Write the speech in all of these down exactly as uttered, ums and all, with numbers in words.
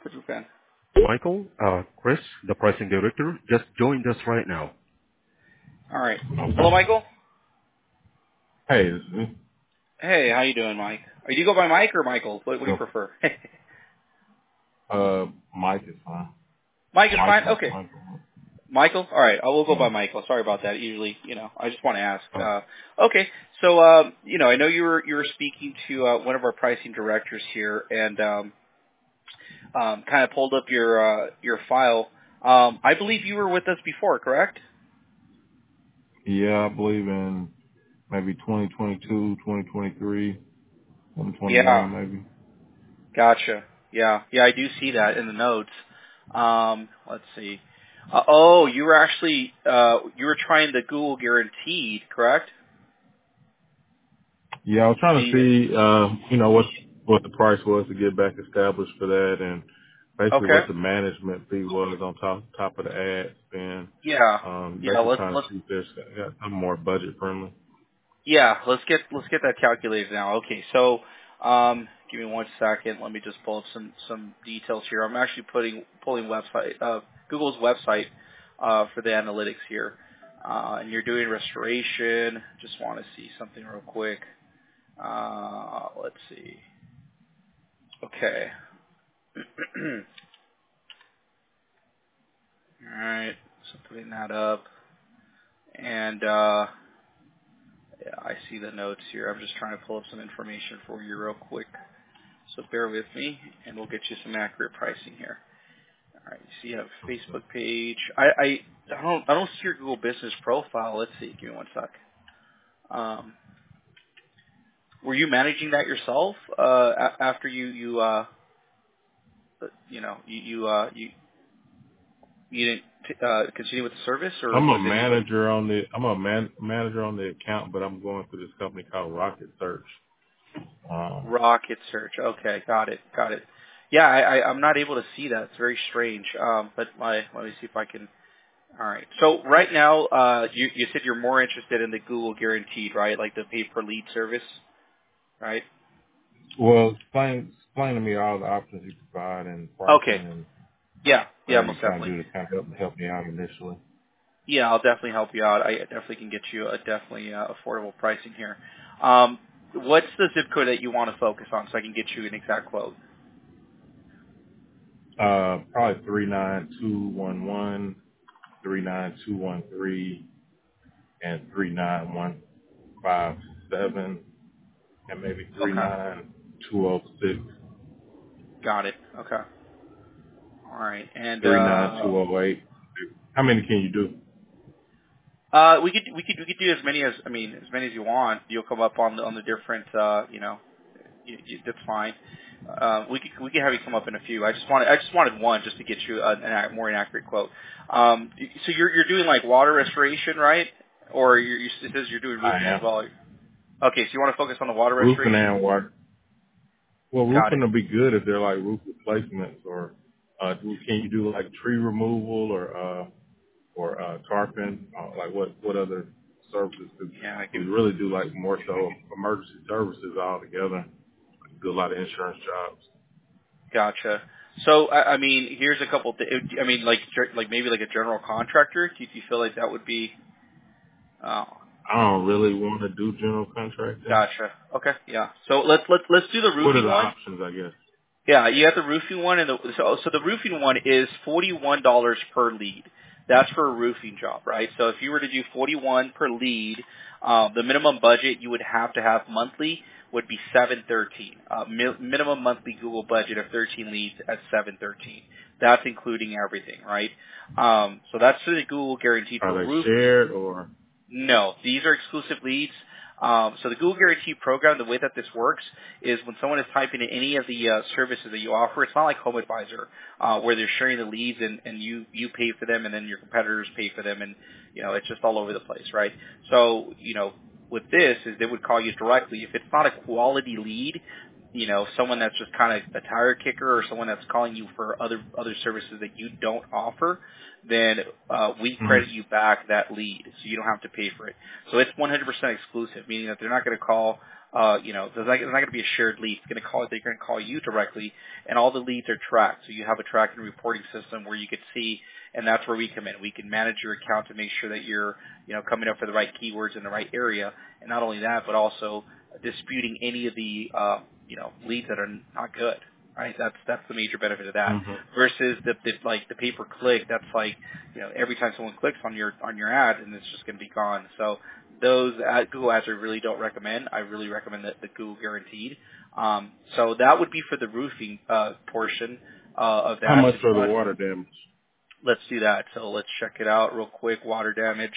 This is Ben. Michael, uh, Chris, the pricing director, just joined us right now. All right. Hello, Michael. Hey, this is me. Hey, how you doing, Mike? Or do you go by Mike or Michael? What, what do you So, prefer? uh, Mike is fine. Mike is fine. Michael, Okay. Michael. Michael. All right. I will go Yeah. by Michael. Sorry about that. Usually, you know, I just want to ask. Uh, Uh, okay. So, um, you know, I know you were you were speaking to uh, one of our pricing directors here, and um, um, kind of pulled up your uh, your file. Um, I believe you were with us before, correct? yeah, I believe in maybe twenty twenty-two, twenty twenty-three, twenty Yeah. twenty-one, maybe. Gotcha. Yeah, yeah, I do see that in the notes. Um, let's see. Uh, oh, you were actually uh, you were trying the Google Guaranteed, correct? Yeah, I was trying to The see, uh, you know, what what the price was to get back established for that, and basically okay. what the management fee was on top top of the ad spend. Yeah, Um, yeah. basically Let's trying to let's see if there's got some more budget friendly. yeah. Let's get let's get that calculated now. Okay, so um, give me one second. Let me just pull up some some details here. I'm actually putting pulling website uh, Google's website uh, for the analytics here, uh, and you're doing restoration. Just want to see something real quick. Uh, let's see. Okay. All right. So putting that up, and uh, yeah, I see the notes here. I'm just trying to pull up some information for you real quick. So bear with me, and we'll get you some accurate pricing here. All right. So you have a Facebook page. I I, I don't I don't see your Google Business profile. Let's see. Give me one sec. Um, were you managing that yourself uh, a- after you you uh, you know you you uh, you you didn't uh, continue with the service, or I'm a was it with a manager on the I'm a man, manager on the account, but I'm going through this company called Rocket Search. Um, Rocket Search? Okay, got it, got it. Yeah, I, I, I'm not able to see that. It's very strange. Um, but my, let me see if I can. All right. So right now, uh, you, you said you're more interested in the Google Guaranteed, right? Like the pay per lead service, right? well, explain explain to me all the options you provide and Okay. pricing and Yeah. Yeah. whatever you Most trying to definitely. do to kind of help help me out initially. Yeah, I'll definitely help you out. I definitely can get you a definitely uh, affordable pricing here. Um, what's the zip code that you want to focus on, so I can get you an exact quote? Uh, probably three nine two one one, three nine two one three, and three nine one five seven, and maybe three Okay. nine two zero six, Got it. Okay. All right. And three nine two uh, zero eight. How many can you do? Uh, we could we could we could do as many as I mean as many as you want. You'll come up on the on the different uh, you know you, you, that's fine. Uh, we could we could have you come up in a few. I just wanted I just wanted one just to get you a, an ac- more inaccurate quote. Um, so you're you're doing like water restoration, right? Or you're, you it says you're doing I roofing as am. well. Okay, so you want to focus on the water Roofing restoration? and water. Well, Got roofing it. will be good if they're like roof replacements, or uh, do, can you do like tree removal or uh, or uh, tarping? Uh, like what what other services? 'Cause Yeah, I we can. really do like more so emergency services altogether. Do a lot of insurance jobs. Gotcha. So I, I mean, here's a couple. Th- I mean, like ge- like maybe like a general contractor. Do you, do you feel like that would be? Uh, I don't really want to do general contracting. Gotcha. Okay. Yeah. So let's let's let's do the What are roofing the one. options? I guess. Yeah, you have the roofing one, and the, so so the roofing one is forty one dollars per lead. That's for a roofing job, right? So if you were to do forty one per lead, um, the minimum budget you would have to have monthly would be seven thirteen. Uh, mi- minimum monthly Google budget of thirteen leads at seven thirteen. That's including everything, right? Um, so that's the Google guaranteed Are for they roof. shared or? No, these are exclusive leads. Um, so the Google Guarantee program, the way that this works is when someone is typing in any of the uh, services that you offer, it's not like Home Advisor uh, where they're sharing the leads and, and you, you pay for them and then your competitors pay for them and, you know, it's just all over the place, right? So, you know, with this is they would call you directly. If it's not a quality lead, you know, someone that's just kind of a tire kicker or someone that's calling you for other other services that you don't offer, then uh, we Mm-hmm. credit you back that lead, so you don't have to pay for it. So it's one hundred percent exclusive, meaning that they're not going to call, uh, you know, there's not, there's not going to be a shared lead. It's going to call, they're going to call you directly, and all the leads are tracked. So you have a tracking and reporting system where you could see, and that's where we come in. We can manage your account to make sure that you're, you know, coming up for the right keywords in the right area, and not only that, but also disputing any of the, uh, you know, leads that are not good. Right, that's that's the major benefit of that. Mm-hmm. Versus the, the like the pay per click, that's like, you know, every time someone clicks on your on your ad, and it's just going to be gone. So those ad, Google ads I really don't recommend. I really recommend the, the Google Guaranteed. Um, so that would be for the roofing uh, portion uh, of that. How much If you for the want, water damage? let's do that. So let's check it out real quick. Water damage,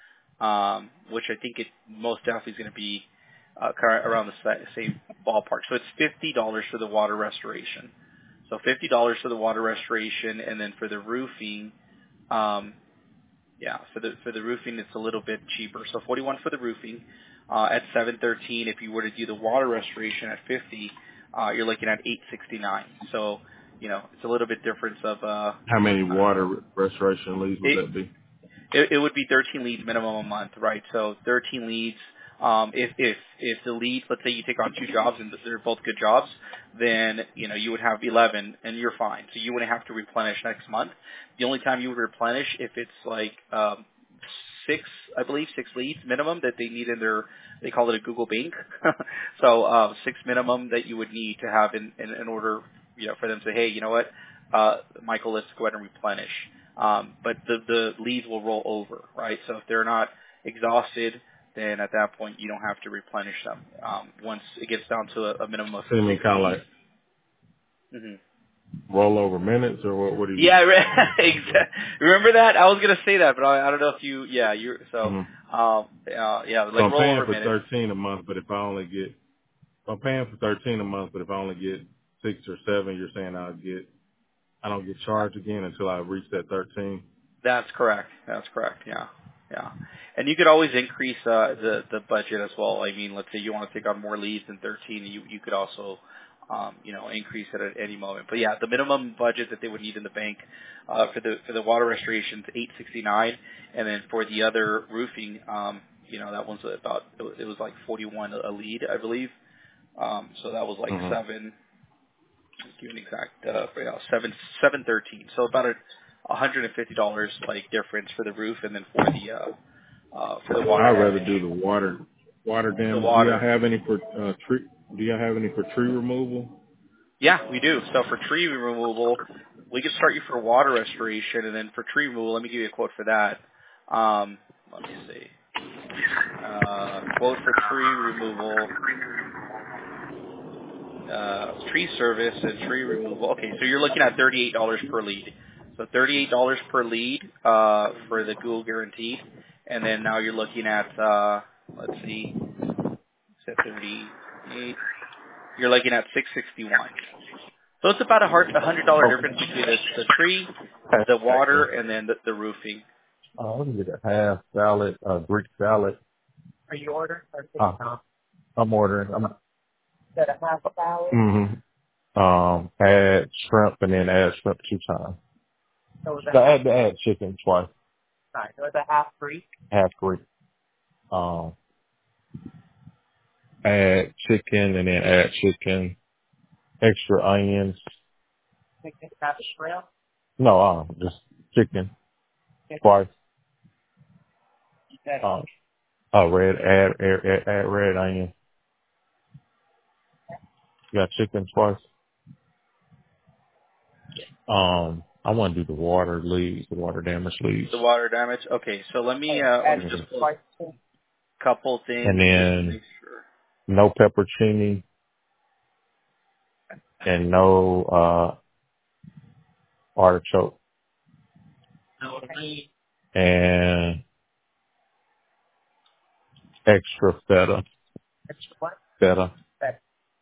um, which I think it most definitely is going to be uh, kind of around the sa- same ballpark. So it's fifty dollars for the water restoration. So fifty dollars for the water restoration, and then for the roofing, um, yeah, for the for the roofing it's a little bit cheaper. So forty-one for the roofing uh, at seven thirteen. If you were to do the water restoration at fifty, uh, you're looking at eight sixty-nine. So you know it's a little bit difference of uh, How many I don't know. water restoration leads would It, that be? it, it would be thirteen leads minimum a month, right? So thirteen leads. Um, if if if the lead, let's say you take on two jobs and they're both good jobs, then you know you would have eleven and you're fine. So you wouldn't have to replenish next month. The only time you would replenish if it's like um, six, I believe, six leads minimum that they need in their, they call it a Google Bank. so uh, six minimum that you would need to have in, in, in order, you know, for them to say, hey, you know what, uh, Michael, let's go ahead and replenish. Um, but the, the leads will roll over, right? So if they're not exhausted, then at that point you don't have to replenish them. Um, once it gets down to a, a minimum of So you mean six kind of leads. like Mm-hmm. rollover minutes, or what? What do you? Yeah, right. Exactly. Remember that? I was gonna say that, but I, I don't know if you. Yeah, you. So, Mm-hmm. um, uh, yeah, So like I'm paying rollover for minutes. thirteen a month, but if I only get, I'm paying for thirteen a month, but if I only get six or seven, you're saying I'll get, I don't get charged again until I reach that thirteen. That's correct. That's correct. Yeah, yeah. And you could always increase uh, the the budget as well. I mean, let's say you want to take on more leads than thirteen, you you could also, um, you know, increase it at any moment. But yeah, the minimum budget that they would need in the bank uh, for the for the water restoration is eight sixty nine, and then for the other roofing, um, you know, that one's about it was, it was like forty one a lead, I believe. Um, so that was like Mm-hmm. seven. Let's give you an exact, uh, right now, seven seven thirteen. So about a one hundred and fifty dollars like difference for the roof, and then for the uh, uh, for the water I'd rather damage, do the water, water the damage. Do y'all water. have any for uh, tree? Do y'all have any for tree removal? Yeah, we do. So for tree removal, we can start you for water restoration, and then for tree removal, let me give you a quote for that. Um, let me see. Uh, quote for tree removal. Uh, tree service and tree removal. Okay, so you're looking at thirty-eight dollars per lead. So thirty-eight dollars per lead uh, for the Google Guaranteed, and then now you're looking at uh, let's see, set thirty-eight. You're looking at six sixty-one. So it's about a one hundred dollars difference between the, the tree, the water, Okay. and then the, the roofing. Uh, let me get a half salad, uh, Greek salad. Are you ordering? Or Uh, I'm ordering. I'm, that a half a salad? mm-hmm. Um, add shrimp and then add shrimp two times. So it's So a half, add, add chicken twice, sorry, so it's a half Greek. half Greek. Um, add chicken and then add chicken, extra onions. Chicken, half a shrimp. No, um, just chicken twice. That Um, uh, red, add, add, add, add red onion. You got chicken twice. Um, I want to do the water leads, the water damage leads. The water damage. Okay, so let me oh, uh, let add me just chicken pull twice. a couple And things just to then make sure. no pepperoni and no, uh, artichoke No, three. and extra feta, Extra what? feta. That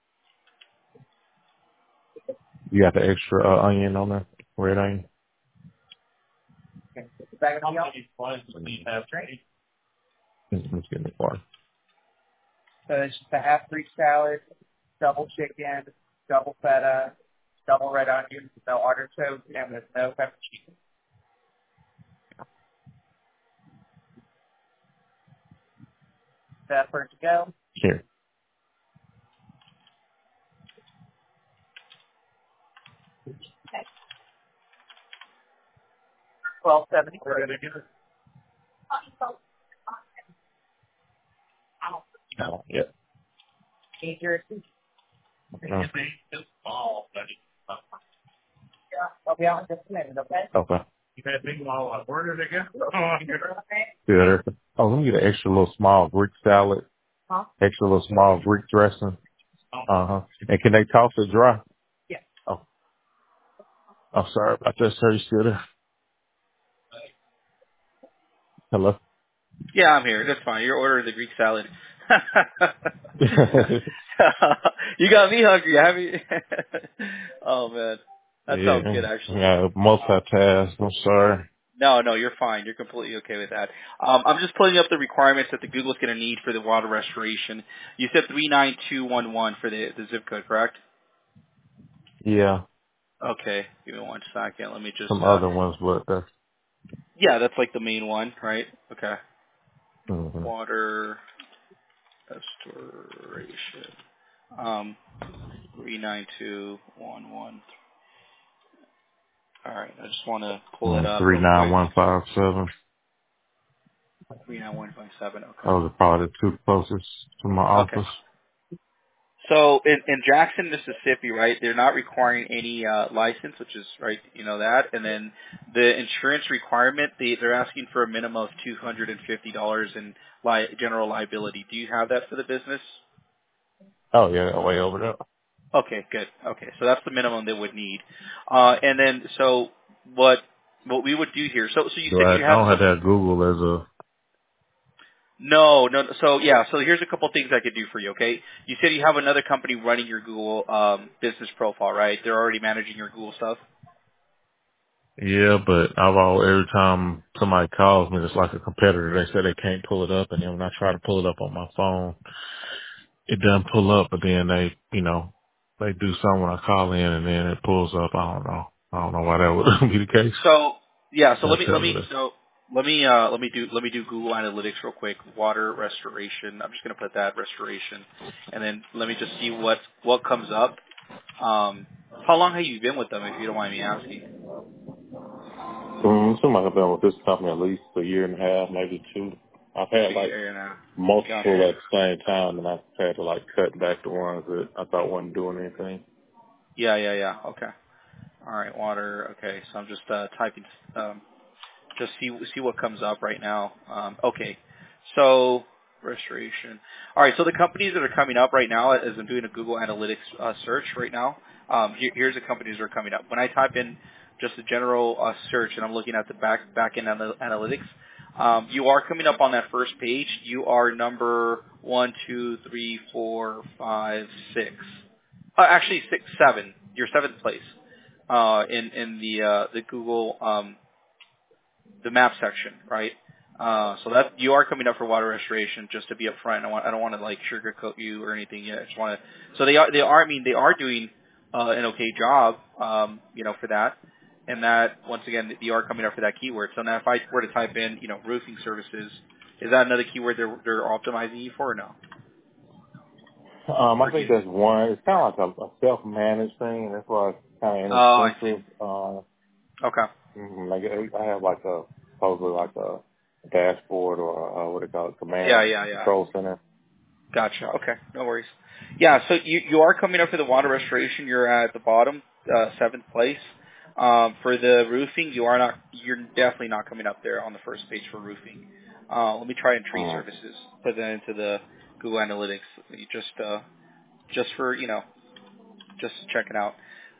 You got the extra uh, onion on there, red onion. okay. Bag of meal. Great. Let's get the water. So it's just a half Greek salad, double chicken, double feta, double red onions, no artichoke, and with no pepperoni. That for to go? Here. Twelve seventy. Oh, yeah. Need your Uh, I'll be out in just a minute, okay? okay. You had big ball. Where did it go? Good. Oh, let me get an extra little small Greek salad. Huh? Extra little small Greek dressing. Uh huh. And can they toss it dry? Yeah. Oh, I'm sorry about that, sir. You still there? Hello. Yeah, I'm here. That's fine. You're ordering the Greek salad. You got me hungry, have you? Oh man, that sounds yeah. good actually. Yeah. Multitask. I'm sorry. No, no, you're fine. You're completely okay with that. Um, I'm just pulling up the requirements that the Google's going to need for the water restoration. You said three nine two one one for the the zip code, correct? Yeah. Okay, give me one second. Let me just. Some Uh, other ones, but that's. yeah, that's like the main one, right? Okay. Mm-hmm. Water restoration. Um, three nine two one one. All right, I just want to pull it Mm, up three real nine quick. one five seven. three nine one five seven. Okay. Those are probably the two closest to my Okay. office. So in, in Jackson, Mississippi, right, they're not requiring any uh, license, which is, right, you know that. And then the insurance requirement, they, they're asking for a minimum of two hundred fifty dollars in li- general liability. Do you have that for the business? Oh yeah, way over there. Okay, good. Okay, so that's the minimum they would need. Uh, and then, so what what we would do here, so so you said Right. you I have don't have some. that Google as a. No, no. So yeah, so here's a couple things I could do for you. Okay, you said you have another company running your Google um, business profile, right? They're already managing your Google stuff. Yeah, but I've all every time somebody calls me, it's like a competitor. They say they can't pull it up, and then when I try to pull it up on my phone, it doesn't pull up. But then they, you know, they do something when I call in, and then it pulls up. I don't know. I don't know why that would be the case. So yeah, so let They'll me tell let me me that. so let me uh let me do let me do Google Analytics real quick. Water restoration. I'm just gonna put that restoration, and then let me just see what what comes up. Um, how long have you been with them, if you don't mind me asking? Um, something like I've been with this company at least a year and a half, maybe two. I've A had like year and a half. multiple Gotcha. at the same time, and I've had to like cut back the ones that I thought wasn't doing anything. Yeah, yeah, yeah. Okay. All right, water. Okay, so I'm just uh, typing. Um, just see see what comes up right now. Um, okay, so restoration. All right, so the companies that are coming up right now, as I'm doing a Google Analytics uh, search right now, um, here, here's the companies that are coming up. When I type in just a general uh, search, and I'm looking at the back back end anal- analytics, um, you are coming up on that first page. You are number one, two, three, four, five, six. Uh, actually, six, seven. You're seventh place uh, in in the uh, the Google. Um, the map section, right? Uh, so that you are coming up for water restoration. Just to be upfront, I want I don't want to like sugarcoat you or anything yet. I just want to. So they are they are. I mean they are doing uh, an okay job, um, you know, for that. And that once again you are coming up for that keyword. So now if I were to type in, you know, roofing services, is that another keyword they're they're optimizing you for or no? Um, I Or do think you? that's one. It's kind of like a, a self-managed thing. That's why it's kind of Oh, I see. inexpensive. Uh, Okay. mhm, like I I have like a supposedly like a dashboard or uh, what they call it, Yeah, command yeah, yeah. control center. Gotcha. Okay, no worries. Yeah, so you you are coming up for the water restoration. You're at the bottom, uh, seventh place. Um, for the roofing, you are not. You're definitely not coming up there on the first page for roofing. Uh, let me try and tree Mm. services. Put that into the Google Analytics. You Just uh, just for you know, just to check it out.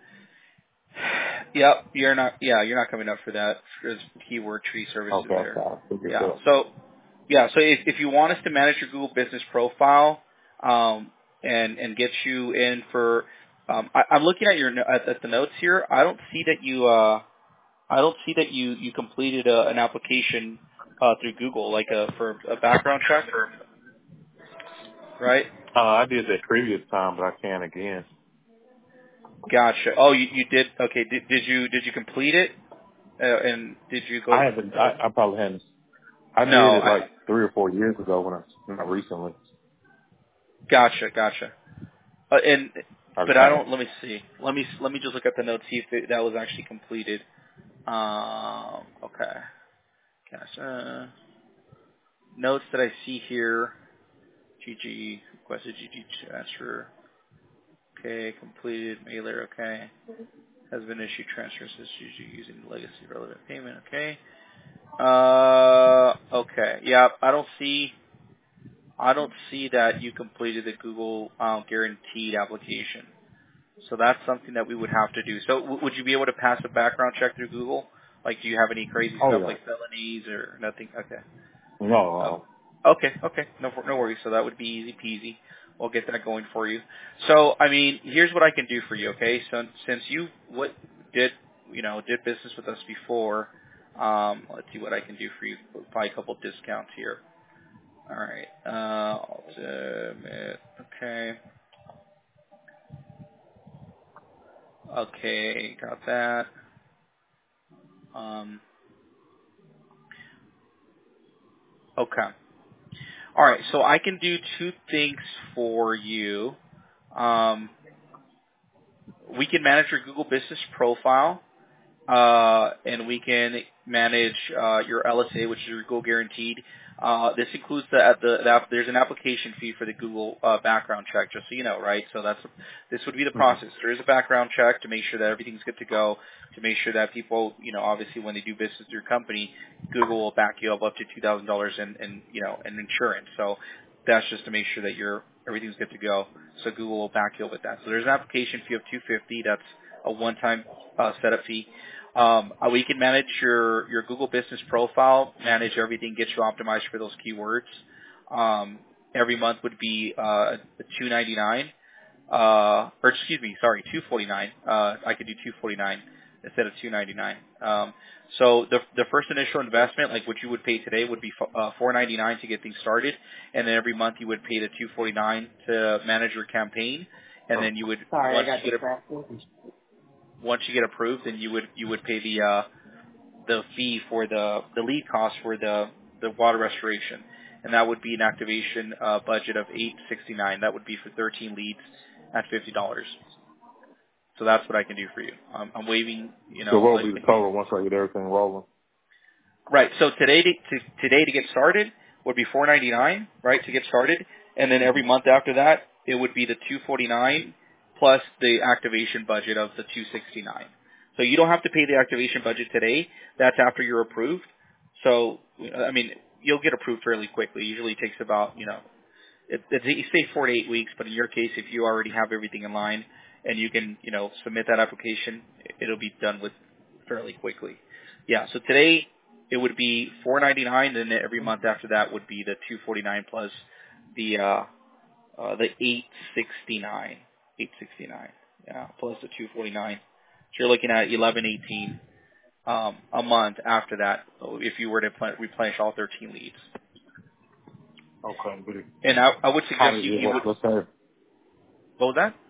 Yep, you're not. Yeah, you're not coming up for that. There's keyword tree services Okay, there. so I'll figure it Yeah. out. So yeah, so if, if you want us to manage your Google Business Profile um, and and get you in for, um, I, I'm looking at your no- at, at the notes here. I don't see that you uh, I don't see that you you completed a, an application uh, through Google, like a for a background check, right? Uh, I did that previous time, but I can again. Gotcha. Oh, you, you did. Okay. Did, did you did you complete it? Uh, and did you go? I haven't. I, I probably hadn't. I did No. it I, like three or four years ago when I not recently. gotcha. Gotcha. Uh, and I but I kind of. don't. Let me see. Let me let me just look at the notes, see if it, that was actually completed. Um. Okay. Gotcha. Notes that I see here. G G requested G G transfer. Okay. Completed mailer. Okay. Has been issued transfer says G G using the legacy relevant payment. Okay. Uh. Okay. Yeah. I don't see. I don't see that you completed the Google um, guaranteed application. So that's something that we would have to do. So w- would you be able to pass a background check through Google? Like, do you have any crazy Oh stuff yeah. like felonies or nothing? Okay. No. Oh, okay. Okay. No, no worries. So that would be easy peasy. We'll get that going for you. So, I mean, here's what I can do for you. Okay. So since you what did you know did business with us before, um, let's see what I can do for you. Probably a couple discounts here. All right. Uh, ultimate. Okay. Okay. Got that. Um. Okay. All right. So I can do two things for you. Um, we can manage your Google Business profile. Uh, and we can manage uh, your L S A, which is your Google Guaranteed. Uh, this includes the, the, the there's an application fee for the Google uh, background check, just so you know, right? So that's this would be the Mm-hmm. process. There is a background check to make sure that everything's good to go, to make sure that people, you know, obviously when they do business with your company, Google will back you up up to two thousand dollars in, in, you know, in insurance. So that's just to make sure that you're everything's good to go. So Google will back you up with that. So there's an application fee of two hundred fifty dollars. That's a one-time uh, setup fee. Um, uh, we can manage your, your Google Business profile, manage everything, get you optimized for those keywords. Um, every month would be uh, two ninety-nine, uh, or excuse me, sorry, two forty-nine. Uh, I could do two forty-nine instead of two ninety-nine. Um, so the the first initial investment, like what you would pay today, would be uh, four ninety-nine to get things started, and then every month you would pay the two forty-nine to manage your campaign, and then you would Sorry, I once got you get a distracted. once you get approved, then you would you would pay the uh, the fee for the the lead cost for the the water restoration, and that would be an activation uh, budget of eight sixty nine. That would be for thirteen leads at fifty dollars. So that's what I can do for you. I'm, I'm waiving, you So know, what will like, be the total once I get everything rolling? right. So today to, to today to get started would be four ninety nine, right, to get started, and then every month after that it would be the two forty nine plus the activation budget of the two sixty nine. So you don't have to pay the activation budget today. That's after you're approved. So I mean, you'll get approved fairly quickly. Usually it takes about, you know, it, it, you say four to eight weeks, but in your case, if you already have everything in line and you can, you know, submit that application, it'll be done with fairly quickly. Yeah. So today it would be four ninety-nine, and then every month after that would be the two forty-nine plus the uh, uh, the eight sixty-nine, eight sixty-nine. Yeah, plus the two forty-nine. So you're looking at eleven eighteen um, a month after that if you were to pl- replenish all thirteen leads. Okay, but it, And I, I would how suggest does you, it you work? would. Let's say What was that?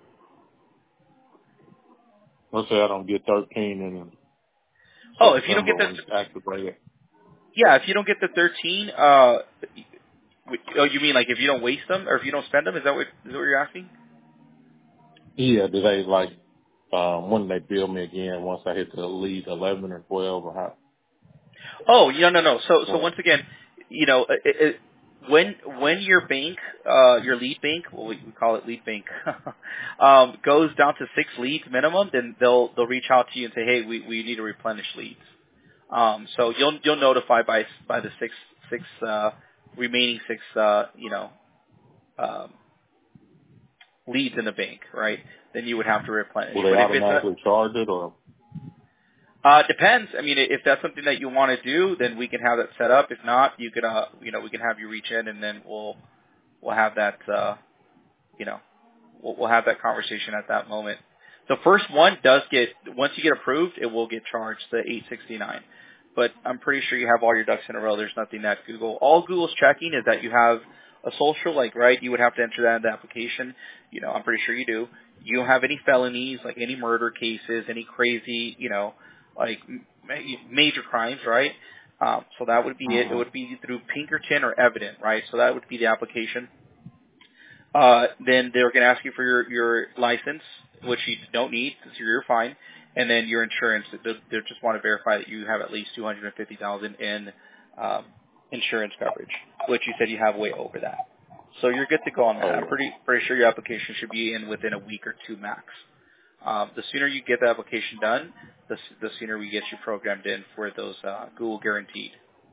let's say I don't get thirteen in Oh, if you don't September get the when it's activated. yeah, if you don't get the thirteen, uh, oh, you mean like if you don't waste them or if you don't spend them? Is that what is that what you're asking? Yeah, do they like um when they bill me again once I hit the lead eleven or twelve or how? Oh, no, no, no. So, so What? once again, you know, it, it, when when your bank, uh, your lead bank, well, we we call it lead bank, um, goes down to six leads minimum, then they'll they'll reach out to you and say, hey, we we need to replenish leads. Um, so you'll you'll notify by by the six six uh, remaining six, uh, you know, um, leads in the bank, right? Then you would have to replenish. Will they But if it's a automatically charge it or? Uh, depends. I mean, if that's something that you want to do, then we can have that set up. If not, you could, uh, you know, we can have you reach in, and then we'll we'll have that, uh, you know, we'll, we'll have that conversation at that moment. The first one does get once you get approved, it will get charged the eight sixty-nine. But I'm pretty sure you have all your ducks in a row. There's nothing that Google, all Google's checking is that you have a social, like, right, you would have to enter that in the application. You know, I'm pretty sure you do. You don't have any felonies, like any murder cases, any crazy, you know, like ma- major crimes, right? Um, so that would be it. It Mm-hmm. would be through Pinkerton or Evident, right? So that would be the application. Uh, then they're going to ask you for your, your license, which you don't need, so you're fine. And then your insurance. They, they just want to verify that you have at least two hundred fifty thousand dollars in um, insurance coverage, which you said you have way over that. So you're good to go on that. Oh, I'm pretty pretty sure your application should be in within a week or two max. Um, the sooner you get the application done, the, s- the sooner we get you programmed in for those uh, Google Guaranteed.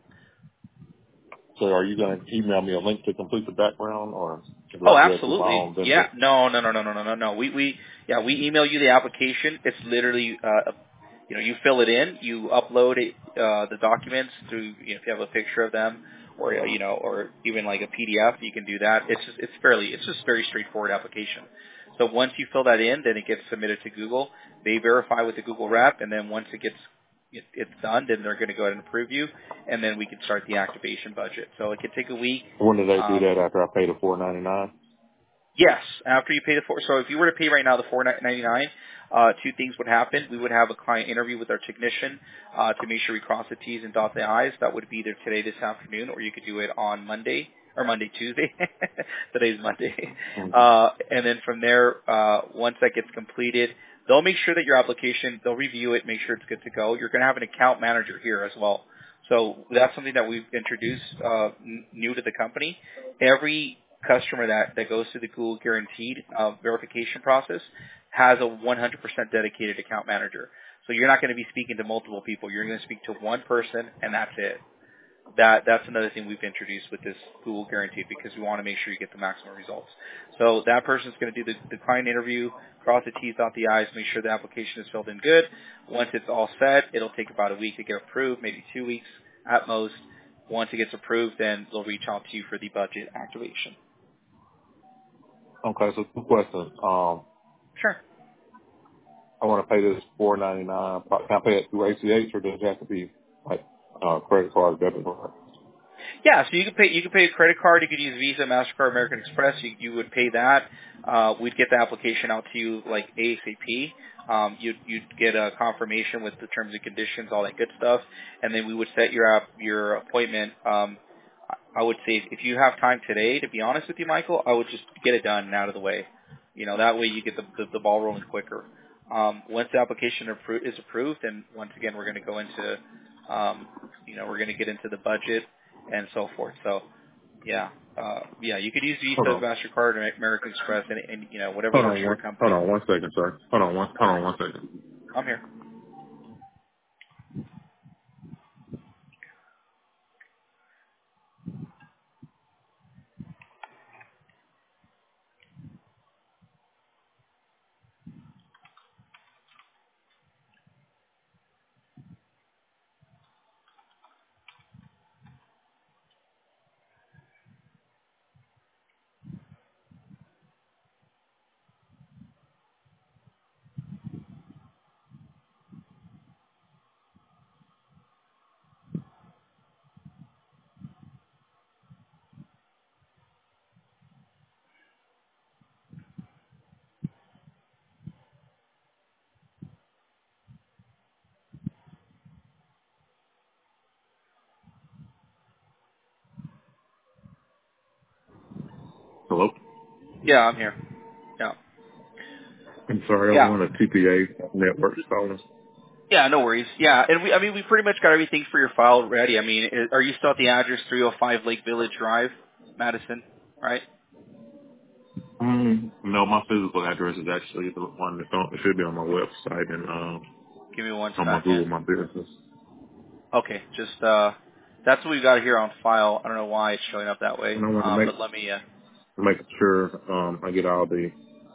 so are you going to email me a link to complete the background, or do Oh, I go through my absolutely. own Yeah. vendor? No, no, no, no, no, no, no, no. We, we, yeah, we email you the application. It's literally, uh, you know, you fill it in, you upload it, uh, the documents through, you know, if you have a picture of them, or uh, you know, or even like a P D F, you can do that. It's just, it's fairly, it's just very straightforward application. So once you fill that in, then it gets submitted to Google. They verify with the Google Rep, and then once it gets it, it's done, then they're going to go ahead and approve you, and then we can start the activation budget. So it could take a week. When do they do Um, that? After I pay the four ninety nine? Yes, after you pay the four. So if you were to pay right now the four ninety nine, uh, two things would happen. We would have a client interview with our technician uh, to make sure we cross the T's and dot the I's. That would be either today, this afternoon, or you could do it on Monday or Monday, Tuesday. Today's Monday. Uh, and then from there, uh, once that gets completed, they'll make sure that your application, they'll review it, make sure it's good to go. You're going to have an account manager here as well. So that's something that we've introduced uh, n- new to the company. Every customer that, that goes through the Google Guaranteed uh, verification process has a one hundred percent dedicated account manager. So you're not going to be speaking to multiple people. You're going to speak to one person, and that's it. That That's another thing we've introduced with this Google Guaranteed, because we want to make sure you get the maximum results. So that person's going to do the, the client interview, cross the T's, dot the I's, make sure the application is filled in good. Once it's all set, it'll take about a week to get approved, maybe two weeks at most. Once it gets approved, then they'll reach out to you for the budget activation. Okay, so two questions. Um, Sure. I want to pay this four ninety nine. Can I pay it through A C H, or does it have to be like uh, credit card, debit card? Yeah, so you could pay you could pay a credit card, you could use Visa, MasterCard, American Express, you you would pay that. Uh we'd get the application out to you like ASAP. Um you'd you'd get a confirmation with the terms and conditions, all that good stuff, and then we would set your app your appointment. Um I would say if you have time today, to be honest with you, Michael, I would just get it done and out of the way. You know, that way you get the the, the ball rolling quicker. Um once the application appro- is approved, then once again we're going to go into um you know, we're going to get into the budget and so forth. So, yeah, uh, yeah, you could use Hold Visa, on. MasterCard, and American Express, and, and you know whatever Hold works on for your one. Hold company. on one second, sir. Hold on one. Hold on one second. I'm here. Hello. Yeah, I'm here. Yeah, I'm sorry. I'm yeah, on a T P A network phone. yeah. No worries. Yeah, and we, I mean, we pretty much got everything for your file ready. I mean, i- are you still at the address three oh five Lake Village Drive, Madison? Right. Mm, no, my physical address is actually the one that's on. It should be on my website and um Give me one on my second. Google My Business. Okay, just uh, that's what we've got here on file. I don't know why it's showing up that way. And I want to Um, make but let me. Uh, make sure um I get all the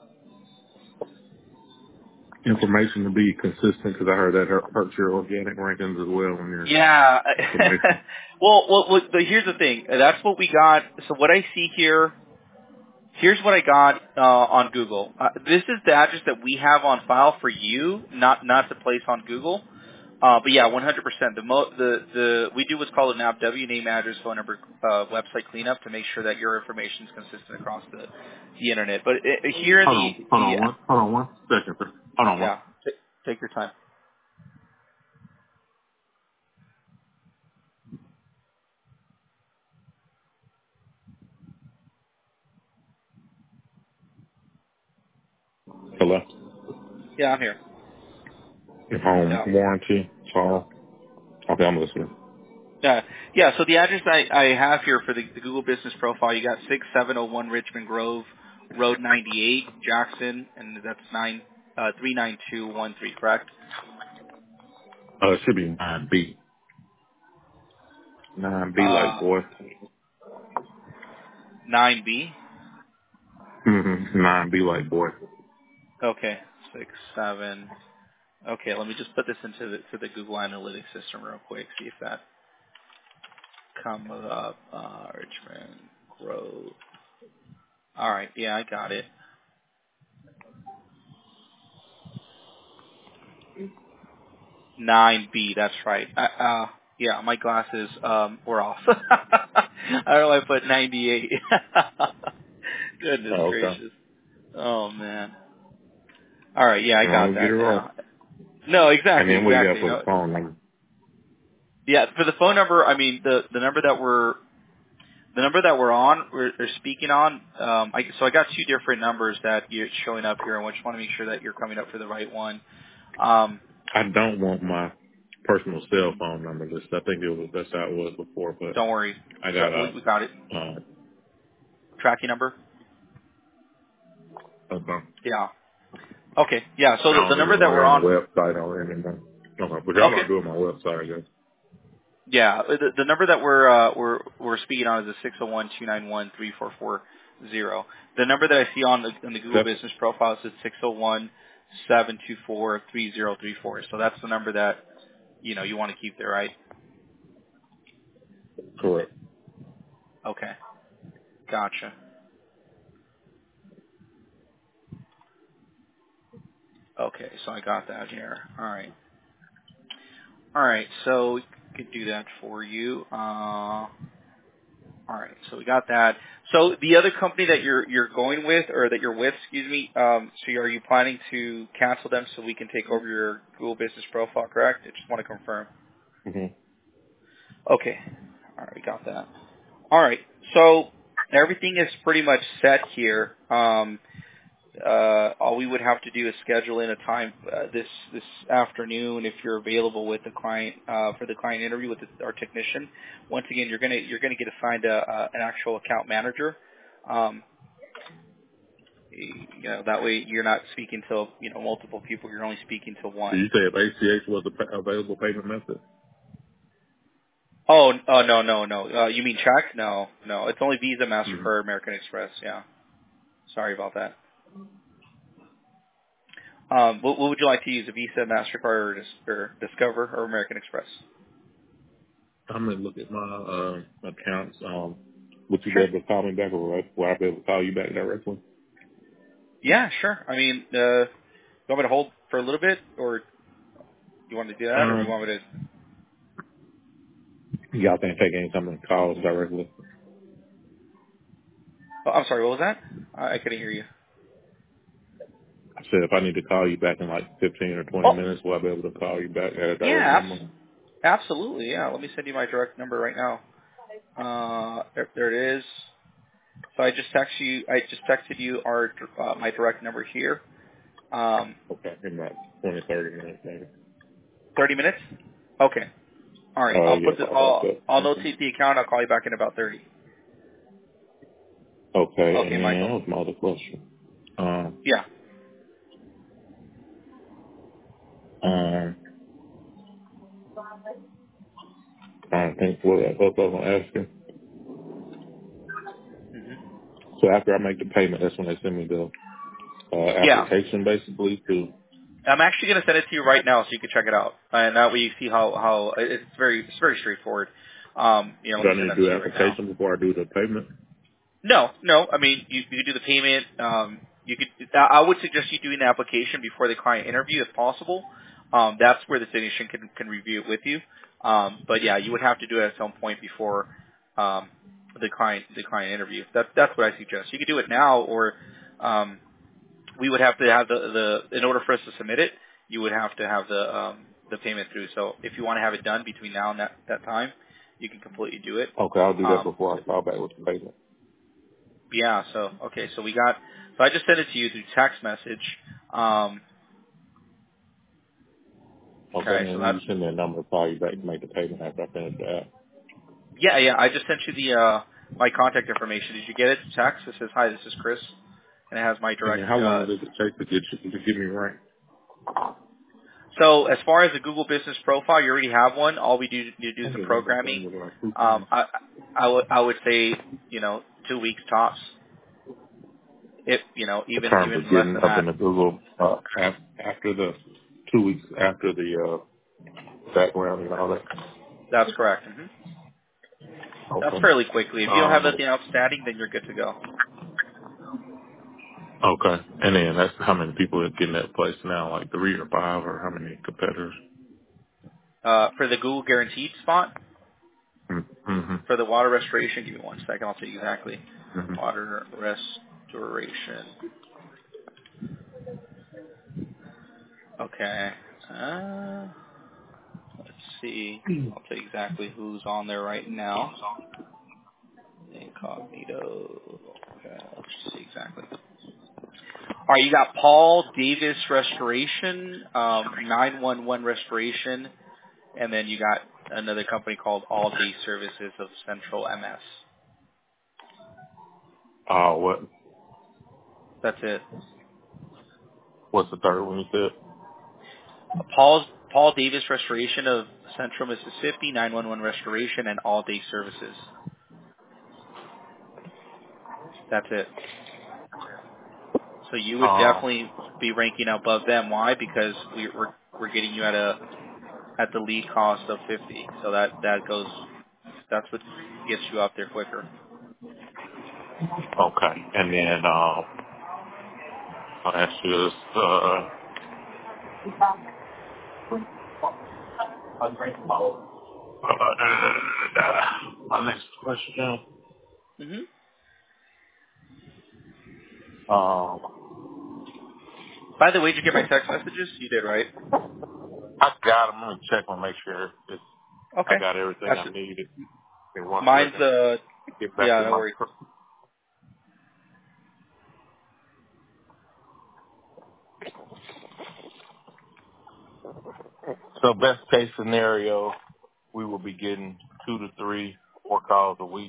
information to be consistent, because I heard that hurt- hurts your organic rankings as well on your Yeah. information. well, well, well, the, here's the thing. That's what we got. So what I see here, here's what I got uh, on Google. Uh, this is the address that we have on file for you, not not to place on Google. Uh, but yeah, one hundred percent. The mo the the we do what's called an N A B W, name, address, phone number, uh, website cleanup to make sure that your information is consistent across the the internet. But uh, here in Hold the on, hold the on one, hold on one second. sir. Hold on one. yeah, t- take your time. Hello. Yeah, I'm here. Your home Yeah. warranty. So, okay, I'm listening. Yeah, yeah. So the address I, I have here for the, the Google Business Profile, you got six seven zero one Richmond Grove Road ninety-eight, Jackson, and that's nine uh, three nine two one three. Correct? Uh, it should be nine B. nine B like Uh, boy. nine B. Mm-hmm. nine B like boy. Okay, six seven. Okay, let me just put this into the to the Google Analytics system real quick. See if that comes up. Uh, Richmond Grove. All right. Yeah, I got it. nine B, that's right. Uh, uh yeah, my glasses um were off. I don't know why I put ninety-eight. Goodness Oh, okay. gracious. Oh man. All right, yeah, I got Don't get it that wrong. now. No, And exactly, then what you got exactly. for the Uh, phone number? yeah, for the phone number, I mean the the number that we're the number that we're on, we're, we're speaking on. Um, I, so I got two different numbers that you're showing up here, and I just want to make sure that you're coming up for the right one. Um, I don't want my personal cell phone number. Just I think it was that's how it was before, but don't worry, I so got we, a we got it. uh, Tracking number. a bump. Yeah. Okay. Yeah. So I the, the don't number even that want it we're on the on. website or anything. Okay, but y'all Okay. gonna do it on my website, I guess. Yeah. The, the number that we're uh, we're we're speaking on is the six zero one two nine one three four four zero. The number that I see on the on the Google That's Business Profile is six zero one seven two four three zero three four. So that's the number that you know you want to keep there, right? correct. Okay. Gotcha. Okay. So I got that here. All right. All right. So we could do that for you. Uh, All right, so we got that. So the other company that you're you're going with, or that you're with, excuse me. Um, so are you planning to cancel them so we can take over your Google Business Profile? Correct? I just want to confirm. hmm Okay. All right, we got that. All right. So everything is pretty much set here. Um, uh, all we would have to do is schedule in a time uh, this this afternoon if you're available with the client uh, for the client interview with the, our technician. Once again, you're gonna you're gonna get assigned a, a, an actual account manager. Um, you know that way you're not speaking to you know multiple people. You're only speaking to So one. you say if A C H was a pa- available payment method? Oh, oh no no no. Uh, you mean check? No no. It's only Visa, hmm Mastercard, American Express. Yeah. Sorry about that. Um, what, what would you like to use? A Visa, Mastercard, or, Dis- or Discover, or American Express? I'm gonna look at my um accounts. Um, would you be Sure. able to call me back, or will I be able to call you back directly? Yeah, sure. I mean, uh, you want me to hold for a little bit, or you want to do that, or you Um, want me to? y'all can't take any some of the calls directly. Oh, I'm sorry. What was that? I, I couldn't hear you. I said if I need to call you back in like fifteen or twenty Oh, minutes, will I be able to call you back at a direct yeah, number? abs- absolutely. Yeah. Let me send you my direct number right now. Uh, there, there it is. So I just text you. I just texted you our uh, my direct number here. Um, Okay, in about twenty, thirty minutes maybe. thirty minutes. Okay. All right. Uh, I'll yeah, put the. about I'll that. I'll Mhm. notate the account. I'll call you back in about thirty. Okay, Okay, and then that Michael. was my other question. Um, Yeah. um, I think what else I was gonna ask you. hmm So after I make the payment, that's when they send me the uh, Yeah. application, basically. To I'm actually going to send it to you right now so you can check it out, and that way you see how how it's very it's very straightforward. Um, you know, let do me I send need to that do to the you right now. application before I do the payment? No, no. I mean, you you could do the payment. Um, you could. I I would suggest you doing the application before the client interview if possible. um, that's where the technician can can review it with you. Um, but yeah, you would have to do it at some point before um, the client the client interview. That that's what I suggest. You could do it now, or um, we would have to have the, the in order for us to submit it, you would have to have the um, the payment through. So if you want to have it done between now and that, that time, you can completely do it. Okay, I'll do that Um, before I call back with the payment. yeah. So okay. So we got. So I just sent it to you through text message. Um, Okay, okay. So and then that's you send me a number to call you back to make the payment after I finish the app. yeah yeah. I just sent you the uh, my contact information. Did you get it? Text. It says hi. This is Chris, and it has my And direct. then how long Uh, does it take to get you, to get me right? so as far as the Google Business Profile, you already have one. All we do need to do I is the did one back programming. then with like two Um, times. I I would I would say you know two weeks tops. If you know In even terms of even less getting than up in that. the Google uh, af- after the two weeks after the uh, background and all that. That's correct. hmm That's Okay. fairly quickly. If you don't have Um, anything outstanding, then you're good to go. okay. And then that's how many people are getting that place now, like three or five, or how many competitors? Uh, for the Google Guaranteed spot, Mm-hmm. for the water restoration, give me one second. I'll tell you exactly. Mm-hmm. Water restoration. Okay. Uh, let's see. I'll tell you exactly who's on there right now. Incognito. Okay, let's see exactly. All right, you got Paul Davis Restoration, um, nine one one Restoration, and then you got another company called All Day Services of Central M S. Uh, what? That's it. What's the third one you said? Paul's Paul Davis Restoration of Central Mississippi, nine one one Restoration, and All Day Services. That's it. So you would Uh, definitely be ranking above them. Why? Because we, we're we're getting you at a at the lead cost of fifty. So that that goes. That's what gets you up there quicker. okay. And then um, I'll ask you this. Uh, my next question now. hmm Um, By the way, did you get my text messages? You did, right? I got them. Let me check and make sure it's, I Okay. got everything That's I needed. In one mine's second. uh Get back yeah, to no my. worries. So best case scenario, we will be getting two to three, four calls a week.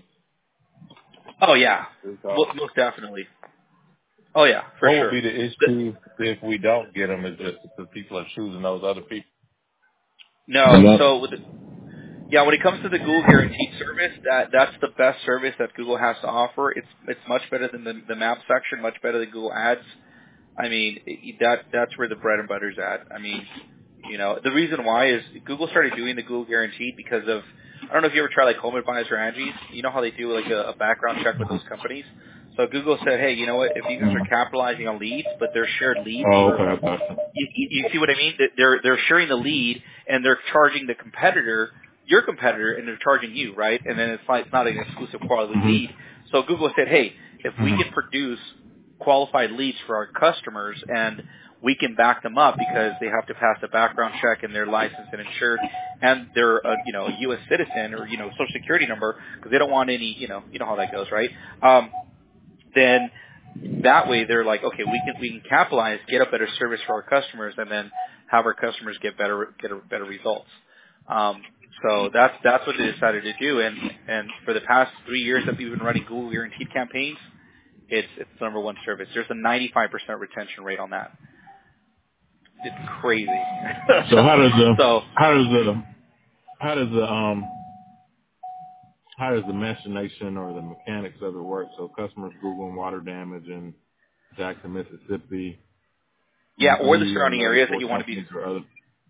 Oh yeah, Three Mo- calls. most definitely. Oh yeah, for What will sure. be the The- issue if we don't get them? Is just because people are choosing those other people? No, No. so with the, yeah, when it comes to the Google Guaranteed service, that that's the best service that Google has to offer. It's it's much better than the the map section, much better than Google Ads. I mean, it, that that's where the bread and butter's at. I mean, you know, the reason why is Google started doing the Google Guaranteed because of I don't know if you ever try like Home Advisor or Angie's. You know how they do like a, a background check with those companies. So Google said, hey, you know what? If you guys are capitalizing on leads, but they're shared leads, Oh, okay, I got you. you, you you see what I mean? That They're they're sharing the lead and they're charging the competitor, your competitor, and they're charging you, right? And then it's like it's not an exclusive quality Mhm. lead. So Google said, hey, if we Mhm. can produce qualified leads for our customers and we can back them up because they have to pass a background check and they're licensed and insured and they're a you know a U S citizen or you know social security number because they don't want any you know you know how that goes, right? Um, then that way they're like, okay, we can we can capitalize, get a better service for our customers, and then have our customers get better get a, better results. Um, so that's that's what they decided to do, and and for the past three years that we've been running Google Guaranteed campaigns, it's it's the number one service. There's a ninety-five percent retention rate on that. It's crazy. So how does the so how does the how does the um how does the machination or the mechanics of it work? So customers Googling water damage in Jackson, Mississippi. yeah, or the You and surrounding other areas that four you want to be. companies or other.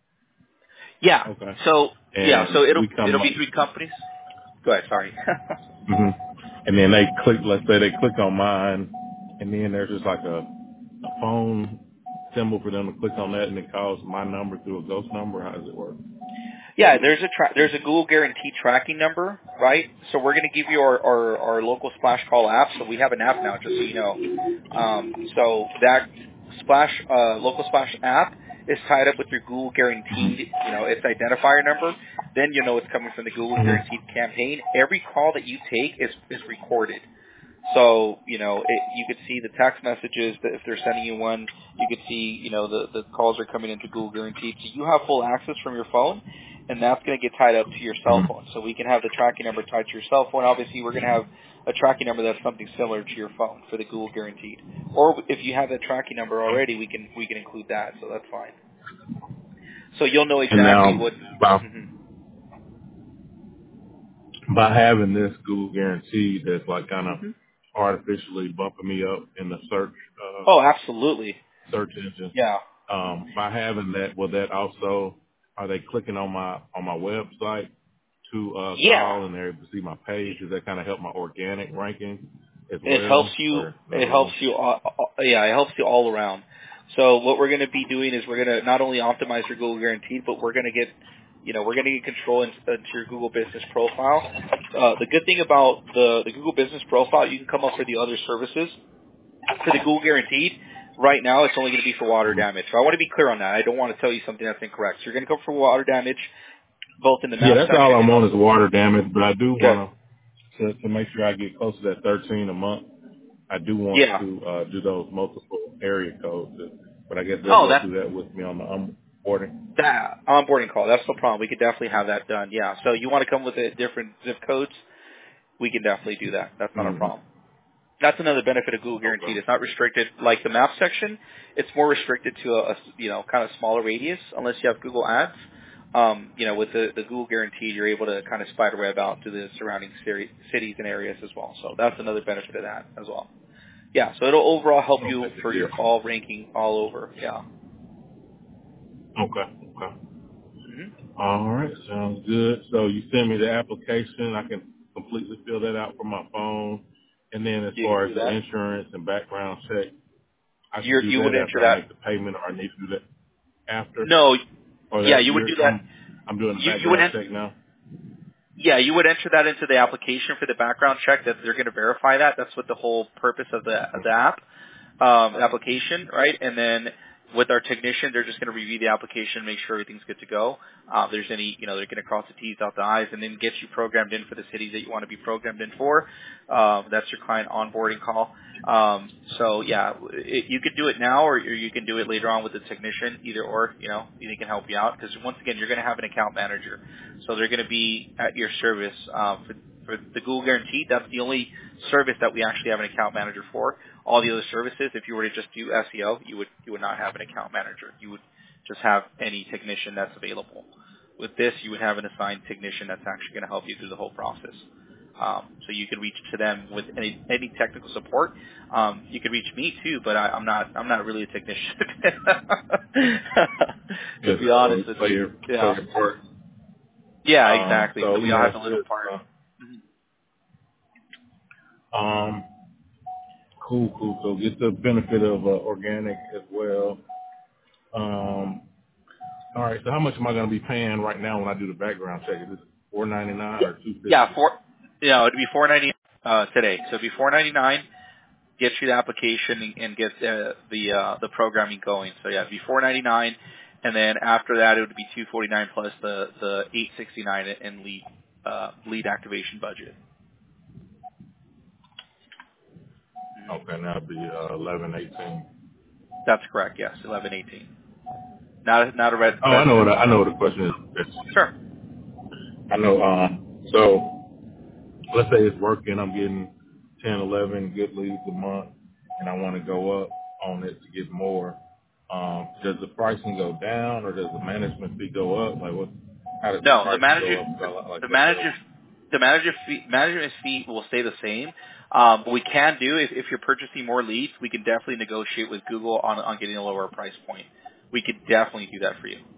Yeah. Okay. So yeah, And so it'll we come it'll up. be three companies. Go ahead. Sorry. hmm And then they click. Let's say they click on mine, and then there's just like a, a phone symbol for them to click on that and it calls my number through a ghost number? How does it work? Yeah, there's a tra- there's a Google Guarantee tracking number, right? So we're going to give you our, our, our local Splash Call app. So we have an app now, just so you know. Um, so that Splash uh, local Splash app is tied up with your Google Guaranteed, you know, its identifier number. Then you know it's coming from the Google Guaranteed campaign. Every call that you take is is recorded. So, you know, it, you could see the text messages that if they're sending you one, you could see, you know, the, the calls are coming into Google Guaranteed. So you have full access from your phone, and that's going to get tied up to your cell phone. So we can have the tracking number tied to your cell phone. Obviously, we're going to have a tracking number that's something similar to your phone for the Google Guaranteed. Or if you have that tracking number already, we can we can include that. So that's fine. So you'll know And exactly now, what. by, Mhm. by having this Google Guarantee that's like kind of Mhm. artificially bumping me up in the search uh, Oh, absolutely. search engine, Yeah. um, by having that, will that also, are they clicking on my on my website to uh, Yeah. call and they're able to see my page? Does that kind of help my organic ranking as It helps well, you. or not It helps really? you. Uh, uh, yeah, it helps you all around. So what we're going to be doing is we're going to not only optimize your Google Guaranteed, but we're going to get, you know, we're going to get control into, into your Google Business Profile. Uh, the good thing about the the Google Business Profile, you can come up for the other services. For the Google Guaranteed, right now it's only going to be for water damage. So I want to be clear on that. I don't want to tell you something that's incorrect. So you're going to come for water damage, both in the Yeah, map that's all section I'm and on also is water damage, but I do good. want to to make sure I get close to that thirteen a month. I do want Yeah. to uh, do those multiple area codes, but I guess they'll Oh, go that's through that with me on the onboarding. that onboarding call. That's no problem. We could definitely have that done. Yeah. So you want to come with a different zip codes? We can definitely do that. That's not a Mm-hmm. problem. That's another benefit of Google Guaranteed. Okay. It's not restricted like the map section. It's more restricted to a, a you know kind of smaller radius unless you have Google Ads. Um, you know, with the, the Google Guaranteed, you're able to kind of spider web out to the surrounding city, cities and areas as well. So that's another benefit of that as well. Yeah. So it'll overall help you Okay. for Yeah. your all ranking all over. Yeah. Okay. Okay. hmm All right. Sounds good. So you send me the application. I can completely fill that out from my phone. And then as You can far do as the that. insurance and background check, I should You do you would that enter after I that. make the payment, or I need to do that after. No, Or yeah, that you would you're do that. I'm I'm doing a You you would background en- check now. yeah, you would enter that into the application for the background check. That they're going to verify that. That's what the whole purpose of the of the app um, application, right? And then with our technician, they're just going to review the application, make sure everything's good to go. Uh, if there's any, you know, they're going to cross the T's, dot the I's, and then get you programmed in for the cities that you want to be programmed in for. Um, that's your client onboarding call. Um, so yeah, it, you could do it now, or, or you can do it later on with the technician. Either or, you know, either can help you out because once again, you're going to have an account manager, so they're going to be at your service uh, for. For the Google Guaranteed, that's the only service that we actually have an account manager for. All the other services, if you were to just do S E O, you would you would not have an account manager. You would just have any technician that's available. With this, you would have an assigned technician that's actually going to help you through the whole process. Um, so you can reach to them with any any technical support. Um, you can reach me too, but I, I'm not I'm not really a technician. To Just be uh, honest with play you, your play yeah, your part. yeah, Um, exactly. so So let we me all have ask a little this. part. Uh, Mhm. um, cool, cool. So get the benefit of uh, organic as well. Um, all right. So how much am I going to be paying right now when I do the background check? Is it four ninety nine or two Yeah, fifty? four. Yeah, it'd be four ninety uh, today. So it'd be four ninety nine. Get you the application and, and get uh, the uh, the programming going. So yeah, it'd be four ninety nine, and then after that it would be two forty nine plus the the eight sixty nine in lead uh, lead activation budget. hmm Okay, now it'll be uh, eleven eighteen. That's correct. Yes, eleven eighteen. Not not a red Oh, I know what resident. I, I know what the question is. It's, Sure. I know. Um, so let's say it's working. I'm getting ten, eleven good leads a month, and I want to go up on it to get more. Um, does the pricing go down, or does the management fee go up? Like, what? How does the No, the pricing manager, go up? 'Cause I like like the that manager, better. the manager fee, manager's fee will stay the same. Um, but we can do if, if you're purchasing more leads, we can definitely negotiate with Google on on getting a lower price point. We could definitely do that for you.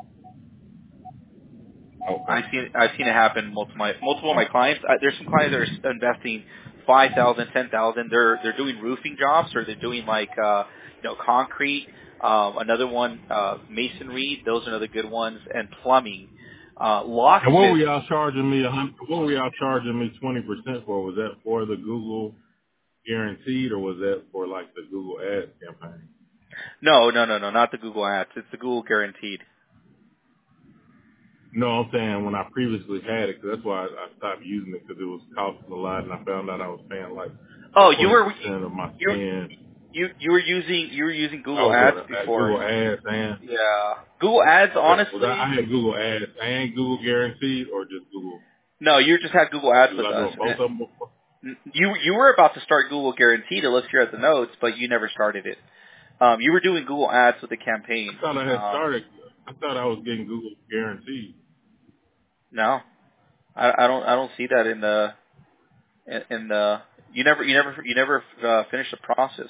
I've Okay. seen I've seen it happen multiple my multiple of my clients. Uh, there's some clients that are investing five thousand, ten thousand. They're they're doing roofing jobs or they're doing like uh, you know concrete. Um, another one, uh, masonry. Those are another good ones, and plumbing. Uh, And what were locksmith. y'all charging me? a hundred- What were y'all charging me twenty percent for? Was that for the Google Guaranteed, or was that for like the Google Ads campaign? No, no, no, no, not the Google Ads. It's the Google Guaranteed. No, I'm saying when I previously had it, 'cause that's why I, I stopped using it, because it was costing a lot, and I found out I was paying like Oh, you twenty were percent of my you spend. you you were using you were using I Google was doing Ads it at before. Google Ads and Yeah, Google Ads. yeah, was I, Honestly, I had Google Ads and Google Guaranteed, or just Google? no, you just had Google Ads Was with I us. doing both of them before? You you were about to start Google Guaranteed. It looks here at the notes, but you never started it. Um, you were doing Google Ads with the campaign. I thought I had Um, started. I thought I was getting Google Guaranteed. no, I, I don't I don't see that in the in, in the you never you never you never uh, finished the process.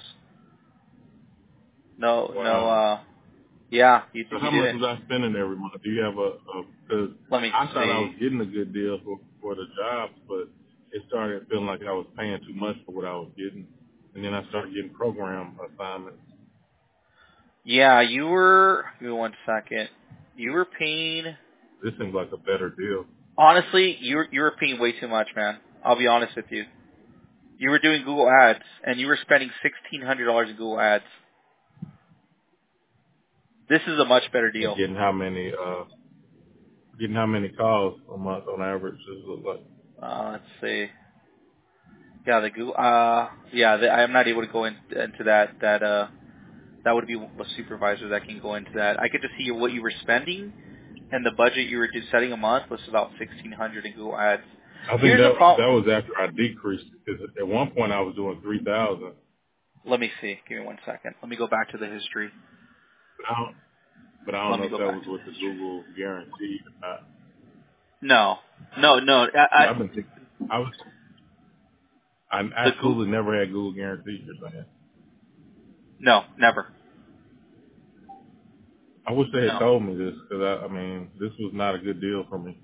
No no Wow. uh yeah you So you how much didn't. was I spending every month? Do you have a? Because Let me I thought I see. was getting a good deal for for the jobs, but it started feeling like I was paying too much for what I was getting, and then I started getting program assignments. Yeah, you were. Give me one second. You were paying. This seems like a better deal. Honestly, you were you were paying way too much, man. I'll be honest with you. You were doing Google Ads, and you were spending sixteen hundred dollars in Google Ads. This is a much better And deal. getting how many? uh Getting how many calls a month on average? Does it look like? Uh, let's see. Yeah, the Google. Uh, yeah, the, I'm not able to go in, into that. That uh, that would be a supervisor that can go into that. I could just see what you were spending, and the budget you were just setting a month was about sixteen hundred in Google Ads. I think Here's the that problem. that was after I decreased, because at one point I was doing three thousand. Let me see. Give me one second. Let me go back to the history. I don't, but I don't Let know me if go that back was to the with the history. Google Guarantee or not. No, no, no. I, Yeah, I, I've been thinking. I was. I the Google. absolutely never had Google Guarantee. You're saying. No, never. I wish they had No. told me this, because I, I mean, this was not a good deal for me.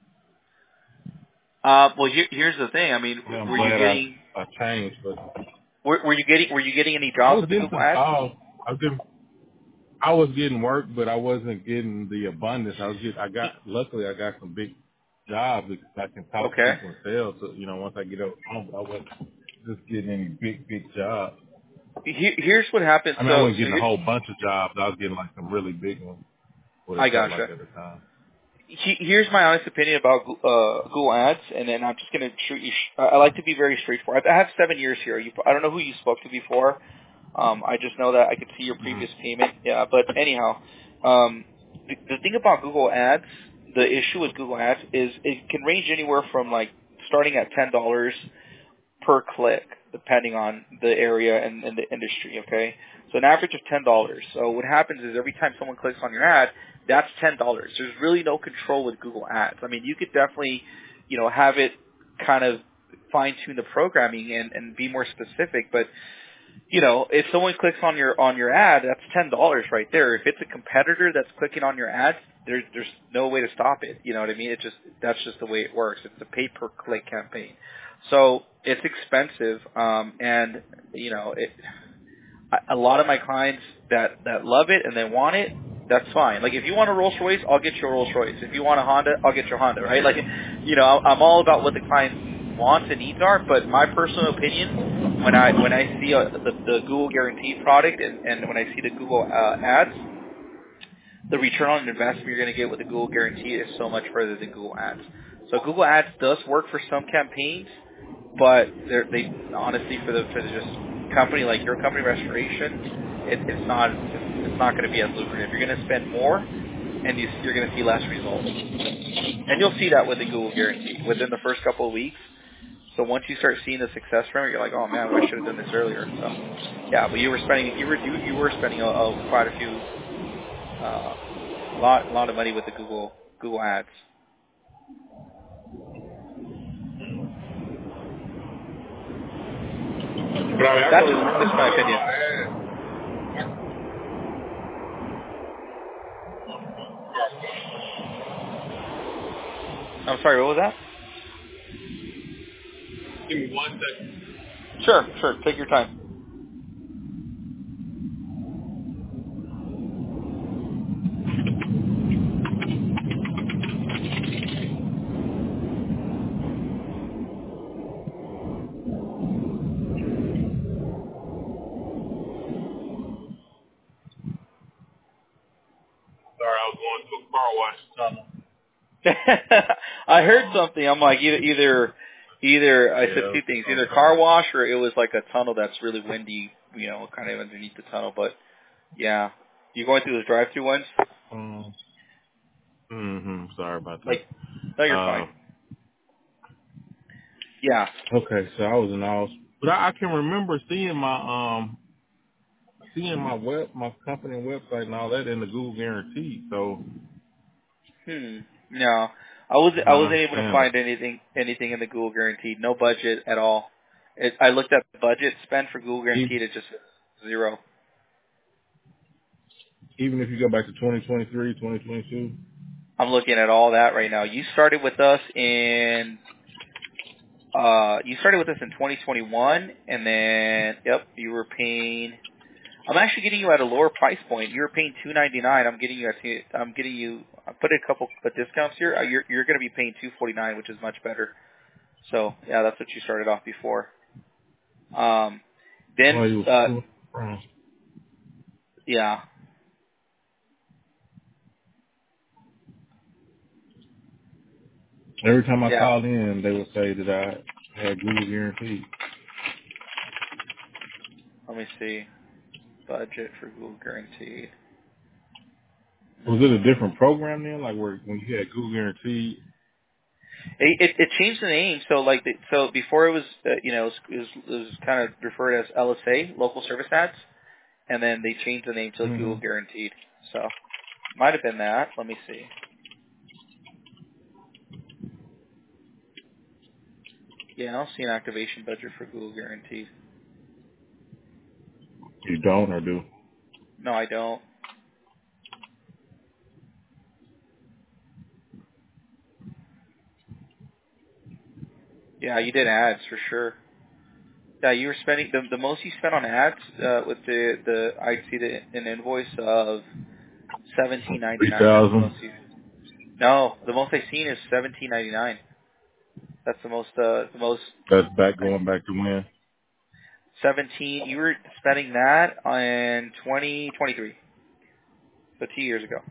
Uh, well, here, here's the thing. I mean, Yeah, I'm were you glad I getting I changed, but were, were you getting were you getting any I jobs was with the getting Google some Ads? calls. I was getting I was getting work, but I wasn't getting the abundance. I was getting. I got luckily I got some big jobs because I can talk to Okay. people and sell. So you know, once I get up home, I wasn't just getting any big big jobs. Here, here's what happens. I mean, I So, wasn't so getting a here, whole bunch of jobs. I was getting like some really big ones. What it I felt like gotcha. at the time. He, here's my honest opinion about uh, Google Ads, and then I'm just going to shoot you. Sh- I like to be very straightforward. I have seven years here. You, I don't know who you spoke to before. Um, I just know that I could see your previous payment. Yeah, but anyhow, um, the, the thing about Google Ads, the issue with Google Ads is it can range anywhere from like starting at ten dollars per click, depending on the area and, and the industry, okay? So an average of ten dollars. So what happens is every time someone clicks on your ad, that's ten dollars. There's really no control with Google Ads. I mean, you could definitely, you know, have it kind of fine-tune the programming and, and be more specific, but you know, if someone clicks on your on your ad, that's ten dollars right there. If it's a competitor that's clicking on your ad, there's there's no way to stop it. You know what I mean? It just that's just the way it works. It's a pay per click campaign, so it's expensive. Um, and you know, it, a a lot of my clients that that love it and they want it, that's fine. Like if you want a Rolls Royce, I'll get you a Rolls Royce. If you want a Honda, I'll get your Honda. Right? Like, you know, I'm all about what the client's wants and needs are. But my personal opinion, when I when I see a, the, the Google Guaranteed product and, and when I see the Google uh, ads, the return on investment you're going to get with the Google Guarantee is so much further than Google Ads. So Google Ads does work for some campaigns, but they're, they honestly for the for the just company like your company Restoration, it, it's not it's, it's not going to be as lucrative. You're going to spend more, and you, you're going to see less results. And you'll see that with the Google Guarantee within the first couple of weeks. So once you start seeing the success from it, you're like, oh man, I should have done this earlier. So yeah, but you were spending you were you, you were spending a, a, quite a few uh, lot lot of money with the Google Google Ads. But I mean, I That's told just you, that's my opinion. I'm sorry, what was that? give me one second. Sure, sure. Take your time. tunnel. I heard something. I'm like either either either I said Yeah, two things, either okay. car wash or it was like a tunnel that's really windy, you know, kind of underneath the tunnel. But yeah, you going through those drive-through ones? Um, mm-hmm. Sorry about that. Like, no, you're Uh, fine. Yeah. okay, so I was in all, but I, I can remember seeing my um seeing my web my company website and all that in the Google Guarantee. So Hmm. No, I was I I don't wasn't able to understand find it. anything anything in the Google Guaranteed. No budget at all. It, I looked at the budget spent for Google Even, Guaranteed. It just zero. even if you go back to twenty twenty-three, twenty twenty-two. I'm looking at all that right now. You started with us in uh you started with us in twenty twenty-one, and then yep, you were paying. I'm actually getting you at a lower price point. You were paying two ninety-nine. I'm getting you at I'm getting you. I put a couple of discounts here. Uh, You're you're going to be paying two forty-nine, which is much better. So yeah, that's what you started off before. Um, Oh, then you was uh, cool. Uh, yeah, Every time I yeah. called in, they would say that I had Google Guarantee. Let me see. Budget for Google Guaranteed. Was it a No. different program then, like where when you had Google Guarantee? It, it, it changed the name. So like, the, so before it was, uh, you know, it was, it was, it was kind of referred as L S A, Local Service Ads, and then they changed the name to Mm-hmm. Google Guaranteed. So might have been that. Let me see. Yeah, I don't see an activation budget for Google Guaranteed. You don't or do? No, I don't. Yeah, you did ads for sure. Yeah, you were spending the the most you spent on ads uh, with the the I see the an invoice of seventeen ninety Three nine. That's the thousand. most you. No, the most I've seen is seventeen ninety nine. That's the most uh the most That's back going back to when? seventeen. You were spending that in twenty twenty three, so two years ago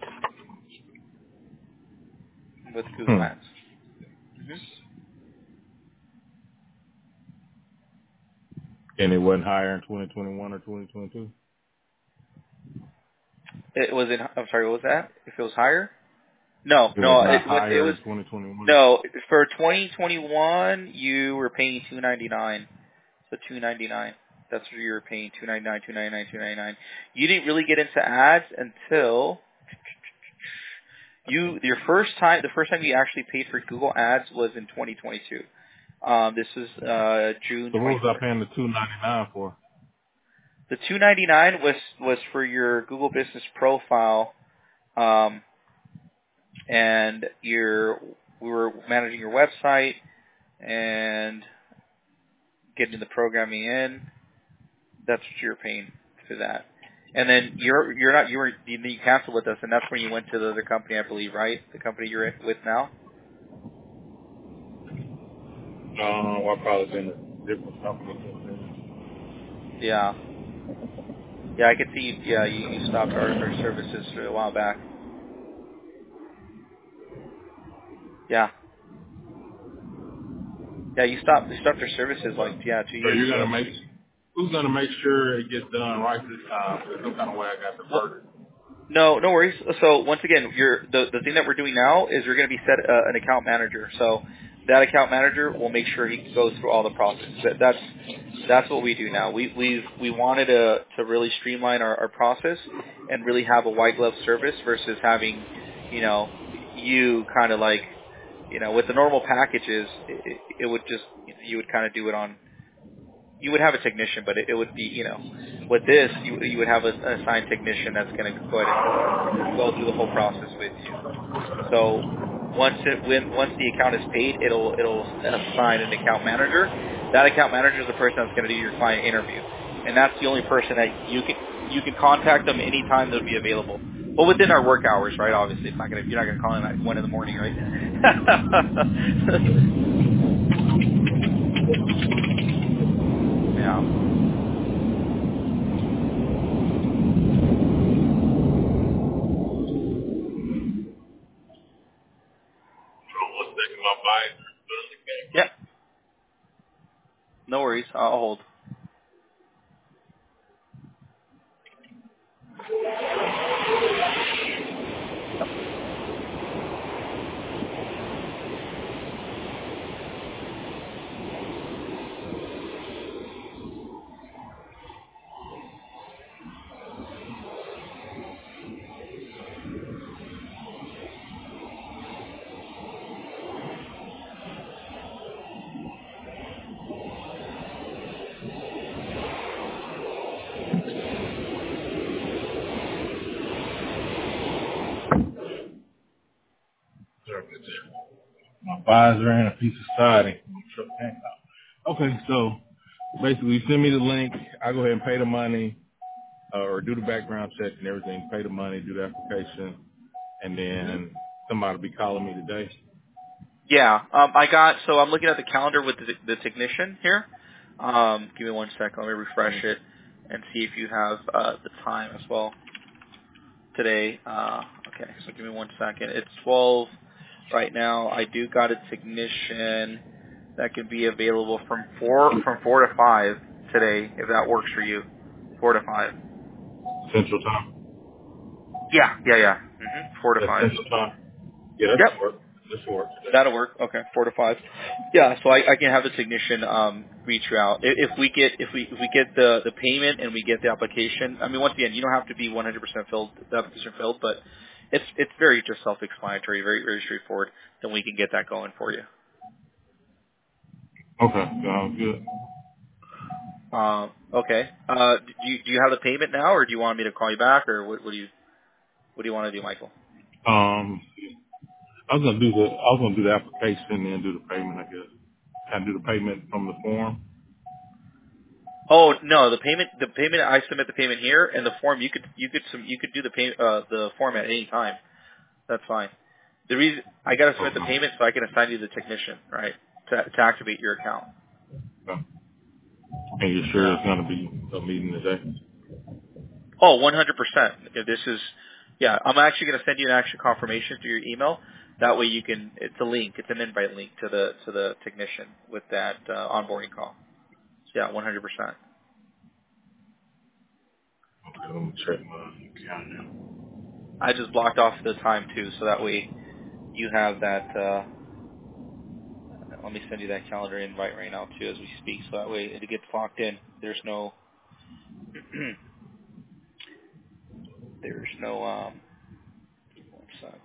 with Google Hmm. Ads. hmm And it wasn't higher in twenty twenty-one or twenty twenty-two? It was in. I'm sorry, what was that? If it was higher? No, It was no. not It when it higher was in twenty twenty-one? no for twenty twenty-one. You were paying two ninety-nine. So two ninety-nine. That's what you were paying. Two ninety-nine, two ninety-nine, two ninety-nine. You didn't really get into ads until you your first time. The first time you actually paid for Google Ads was in twenty twenty-two. Um, this was uh, June So what was I twenty-fourth. paying the two ninety-nine for? The two ninety-nine was was for your Google Business profile, um, and your we were managing your website and getting the programming in. That's what you're paying for that. And then you're you're not you were you, you canceled with us, and that's when you went to the other company, I believe, right? The company you're with now. No, I probably been a different company since then. Yeah, yeah, I could see. You, yeah, you, you stopped our, our services for a while back. Yeah, yeah, you stopped you stopped our services like yeah two So years you're gonna ago. make who's gonna make sure it gets done right this time? There's some kind of way I got to Well, work it. no, no worries. So once again, you're, the the thing that we're doing now is we're going to be set uh, an account manager. So that account manager will make sure he goes through all the process. That, that's that's what we do now. We we we wanted to to really streamline our, our process and really have a white glove service versus having, you know, you kind of like, you know, with the normal packages, it, it it would just you would kind of do it on. You would have a technician, but it, it would be, you know, with this, you you would have a, an assigned technician that's going to go ahead and go through the whole process with you. So once it when once the account is paid, it'll it'll assign an account manager. That account manager is the person that's going to do your client interview, and that's the only person that you can you can contact them anytime they'll be available. Well, within our work hours, right? Obviously, it's not going to you're not going to call them at one in the morning, right? Yeah. my visor. Yeah. No worries. I'll hold. My visor and a piece of siding. Okay, so basically send me the link. I go ahead and pay the money, uh, or do the background check and everything, pay the money, do the application, and then somebody will be calling me today. Yeah. Um, I got. So I'm looking at the calendar with the, the technician here. Um, give me one second. Let me refresh it and see if you have uh, the time as well today. Uh, okay. So give me one second. It's twelve right now. I do got a technician that can be available from four from four to five today, if that works for you. Four to five. Central time. Yeah, yeah, yeah. hmm Four to That's five. Central time. Yeah, that Yep, should work. This should work today. that'll work. Okay, four to five. Yeah, so I, I can have the technician um, reach you out if, if we get if we if we get the the payment and we get the application. I mean, once again, you don't have to be one hundred percent filled the application filled, but it's it's very just self-explanatory, very very straightforward. Then we can get that going for you. Okay, sounds good. Um, okay. Uh, do you do you have the payment now, or do you want me to call you back, or what, what do you what do you want to do, Michael? Um, I was gonna do the I was gonna do the application and do the payment. I guess. Can I do the payment from the form? Oh no, the payment the payment I submit the payment here, and the form you could you could sub- you could do the pay, uh, the form at any time. That's fine. The reason I got to submit the Okay. payment so I can assign you the technician, right, to, to activate your account. Okay. And you're sure Yeah. it's gonna be a meeting today? Oh, one hundred percent. This is, yeah. I'm actually going to send you an action confirmation to your email. That way you can. It's a link. It's an invite link to the to the technician with that uh, onboarding call. So yeah, one hundred percent. Okay, let me check my calendar. I just blocked off the time too, so that way you have that. Uh, let me send you that calendar invite right now too as we speak, so that way it gets locked in. There's no. there's no. Um, one sec.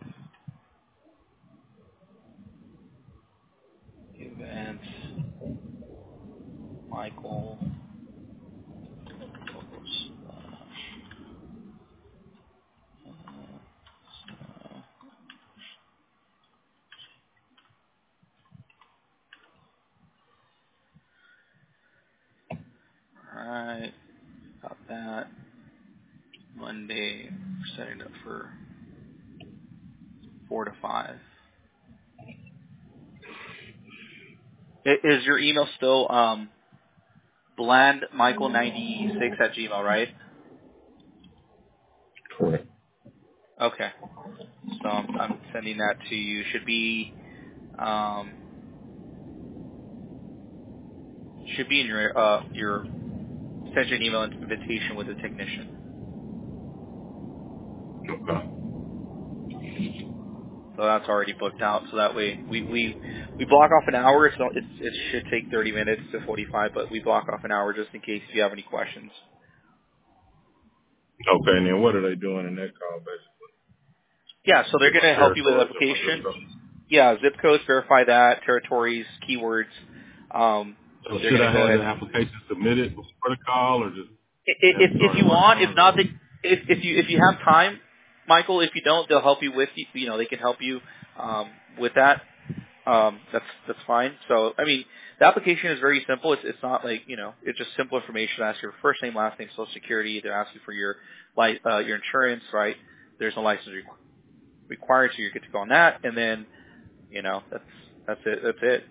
Events. Michael. Alright, got that. Monday, we're setting up for four to five. I- Is your email still um, blandmichael ninety-six at gmail, right? Correct. Okay, so I'm, I'm sending that to you. Should be um, should be in your uh, your send you an email invitation with a technician. Okay. So that's already booked out. So that way we we we block off an hour. So it's it should take thirty minutes to forty-five, but we block off an hour just in case you have any questions. Okay, and then what are they doing in that call, basically? Yeah, so they're Get going my to help you with the territories and my zip application. code. Yeah, zip codes, verify that, territories, keywords. Um, So they're should going I to go have ahead the and application submitted before the call, or just I- have if you if started you working want, if on it? not, Or? they, if if you if you have time, Michael, if you don't, they'll help you with you. You know, they can help you um, with that. Um, that's that's fine. So I mean, the application is very simple. It's it's not like you know, it's just simple information. Ask your first name, last name, social security. They ask you for your li- uh, your insurance, right? There's no license requ- required, so you're good to go on that. And then you know, that's that's it. That's it.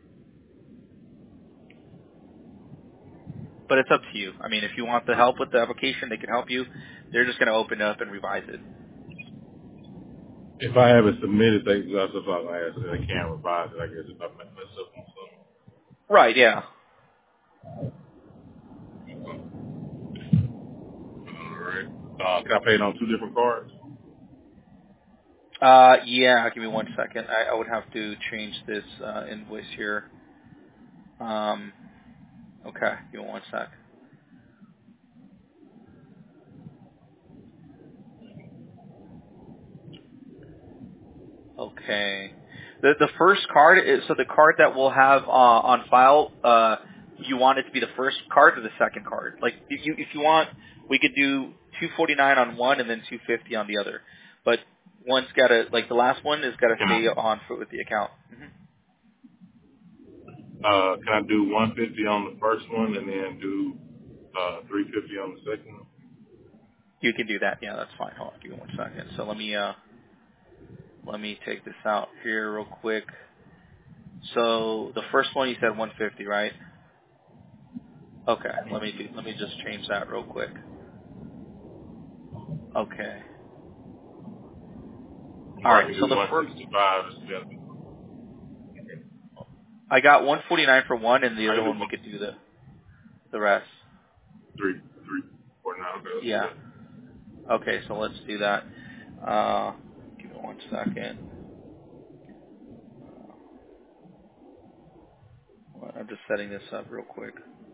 But it's up to you. I mean, if you want the help with the application, they can help you. They're just going to open it up and revise it. If I have it submitted, they, that's what I was asking. They can't revise it, I guess, if I mess up on Right, yeah. something. All right. Uh, can I pay it on two different cards? Uh, yeah, give me one second. I, I would have to change this uh, invoice here. Um, okay, give me one sec. Okay. The the first card is so the card that we'll have uh, on file. Uh, you want it to be the first card or the second card? Like if you if you want, we could do two forty nine on one and then two fifty on the other. But one's got to like the last one has got to Can stay I, on foot with the account. hmm uh, can I do one fifty on the first one and then do uh, three fifty on the second one? You can do that. Yeah, that's fine. Hold on, give me one second. So let me uh let me take this out here real quick. So the first one you said one fifty, right? Okay. Let me do, let me just change that real quick. Okay. All Or I right. can So do the one first, sixty-five instead. I got one forty-nine for one, and the I other can do one we one could do the the rest. three three four nine. Okay, let's do Yeah. that. Okay. So let's do that. Uh, give me one second. I'm just setting this up real quick.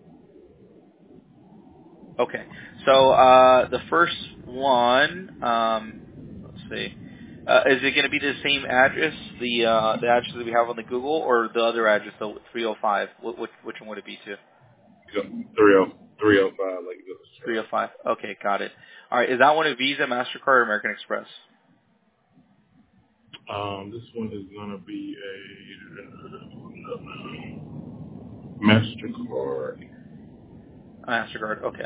Okay. So uh, the first one, um, let's see. Uh, is it going to be the same address, the uh, the address that we have on the Google, or the other address, the three oh five? What, which, which one would it be to? Go three oh three oh five like this. three oh five. Okay, got it. All right. Is that one a Visa, MasterCard, or American Express? Um, this one is gonna be a MasterCard. MasterCard. Okay.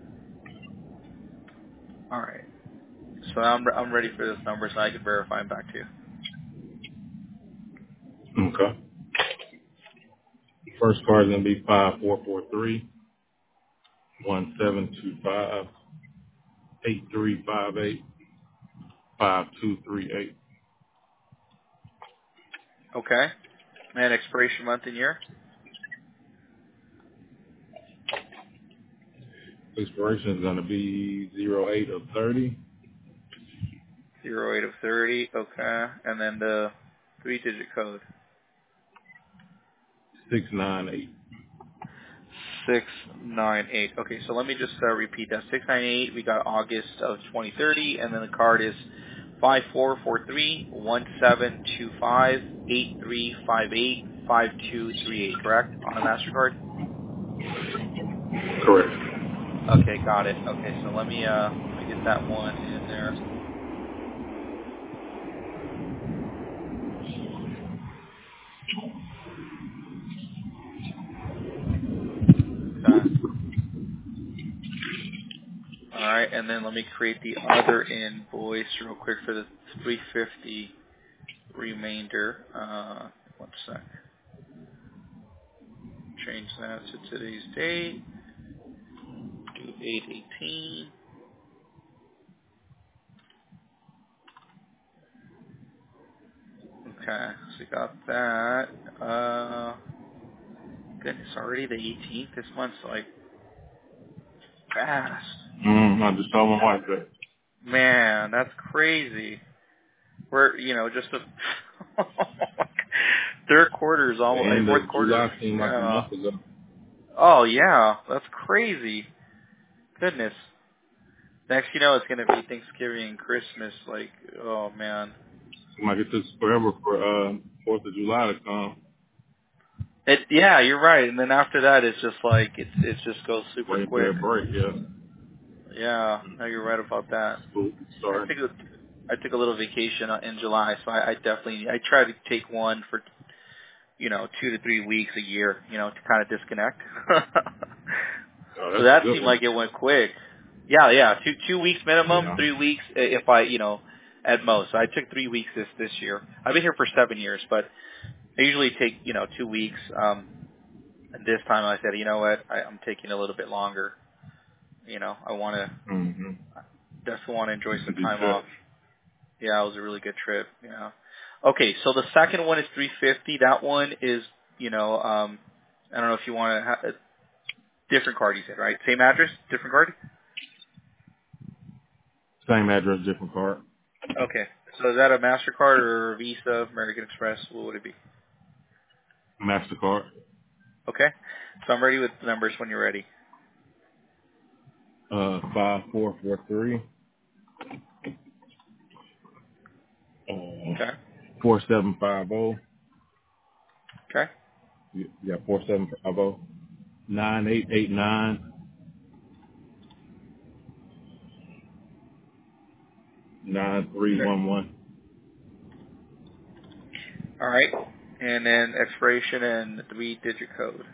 All right. So I'm I'm ready for this number, so I can verify them back to you. Okay. First card is gonna be five four four three one seven two five eight three five eight five two three eight. Okay. And expiration month and year. Expiration is gonna be zero eight of thirty Zero eight of thirty. Okay. And then the three-digit code. six nine eight. Six nine eight. Okay, so let me just uh, repeat that. Six nine eight. We got August of twenty thirty, and then the card is five four four three one seven two five eight three five eight five two three eight. Correct on a Mastercard. Correct. Okay, got it. Okay, so let me uh let me get that one in there. Okay. All right, and then let me create the other invoice real quick for the three fifty remainder. Uh, one sec. Change that to today's date. Do eight eighteen. Okay, so we got that. Uh, goodness, already the eighteenth. This month's like fast. Mm, I just told my wife that. Man, that's crazy. We're, you know, just a third quarter is The almost, I mean, end fourth of quarter. July seemed like a Yeah. month ago. Oh yeah, that's crazy. Goodness. Next, you know, it's gonna be Thanksgiving and Christmas. Like, oh man. Seemed like it took forever for uh Fourth of July to come. It, yeah, you're right. And then after that, it's just like it, it just goes super Waiting for quick. that break, yeah. Yeah, no, you're right about that. School I start. took a, I took a little vacation in July, so I, I definitely I try to take one for you know two to three weeks a year, you know, to kind of disconnect. Oh, So that's a that good seemed one. like it went quick. Yeah, yeah, two two weeks minimum, Yeah. three weeks i- if I you know at most. So I took three weeks this this year. I've been here for seven years, but I usually take you know two weeks. Um, and this time I said, you know what, I, I'm taking a little bit longer. You know, I want to Mm-hmm. definitely want to enjoy some time off. Detach. Yeah, it was a really good trip. Yeah. Okay, so the second one is three fifty. That one is, you know, um, I don't know if you want to have a different card. You said right? Same address, different card. Same address, different card. Okay. So is that a Mastercard or Visa, American Express? What would it be? MasterCard. Okay. So I'm ready with the numbers when you're ready. Uh, five four four three. Uh, Okay. four seven five zero. Okay. Yeah, four seven five zero. Nine eight eight nine. Nine three Okay. one one. All right. And then expiration and three-digit code.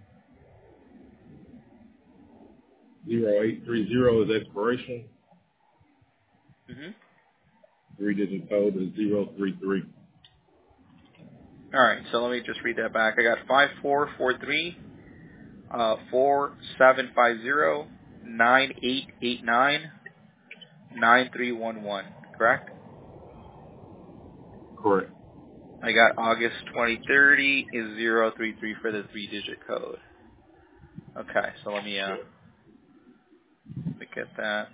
Zero eight three zero is expiration. Mm-hmm. Three digit code is zero three three. All right. So let me just read that back. I got five four four three, uh, four seven five zero, nine eight eight nine, nine three one one. Correct? Correct. I got August twenty thirty is zero three three for the three-digit code. Okay. So let me uh let me get that.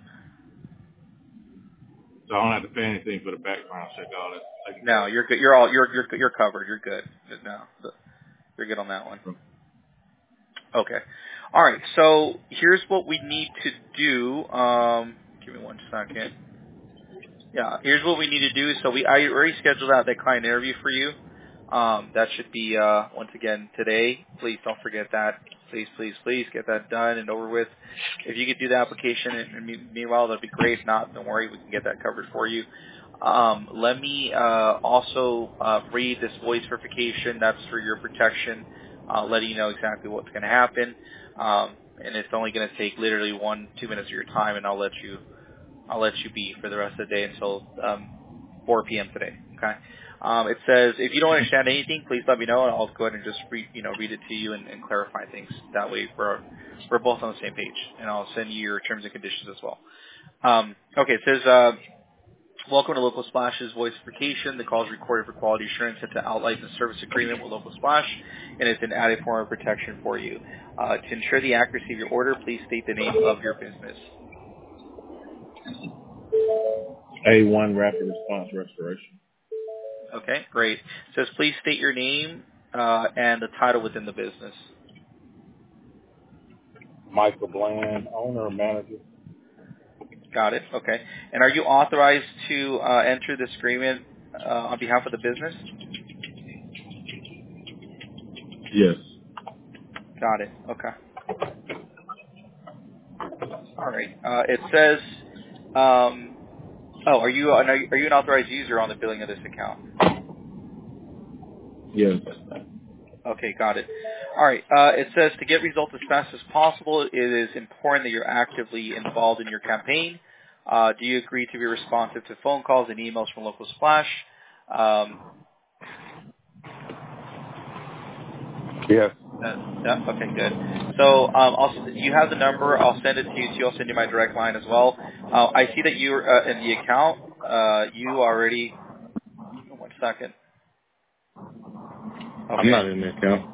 So I don't have to pay anything for the background check. All that. I can No, you're good. You're all you're you're you're covered. You're good. No, you're good on that one. go. Okay. All right. So here's what we need to do. Um, give me one second. Yeah. Here's what we need to do. So we I already scheduled out that client interview for you. Um, that should be uh, once again today. Please don't forget that. Please, please, please get that done and over with. If you could do the application, and, and me- meanwhile, that'd be great. If not, don't worry, we can get that covered for you. Um, let me uh, also uh, read this voice verification. That's for your protection, uh, letting you know exactly what's going to happen. Um, and it's only going to take literally one, two minutes of your time, and I'll let you, I'll let you be for the rest of the day until um, four p.m. today. Okay. Um, it says if you don't understand anything, please let me know, and I'll go ahead and just read, you know, read it to you and, and clarify things. That way, we're we're both on the same page, and I'll send you your terms and conditions as well. Um, okay. It says. Uh, Welcome to Local Splash's voice verification. The call is recorded for quality assurance. It's an out-licensed service agreement with Local Splash, and it's an added form of protection for you. Uh, to ensure the accuracy of your order, please state the name of your business. A one rapid response restoration. Okay, great. It says please state your name uh, and the title within the business. Michael Bland, owner and manager. Got it. Okay. And are you authorized to uh, enter this agreement uh, on behalf of the business? Yes. Got it. Okay. All right. Uh, it says, um, oh, are you are you are you an authorized user on the billing of this account? Yes. Okay, got it. All right. Uh, it says to get results as fast as possible, it is important that you're actively involved in your campaign. Uh, do you agree to be responsive to phone calls and emails from Local Splash? Um, Yes. uh, yeah, okay, good. So um, I'll, you have the number. I'll send it to you too. I'll send you my direct line as well. Uh, I see that you're uh, in the account. Uh, you already. One second. I'm Okay. not in the account.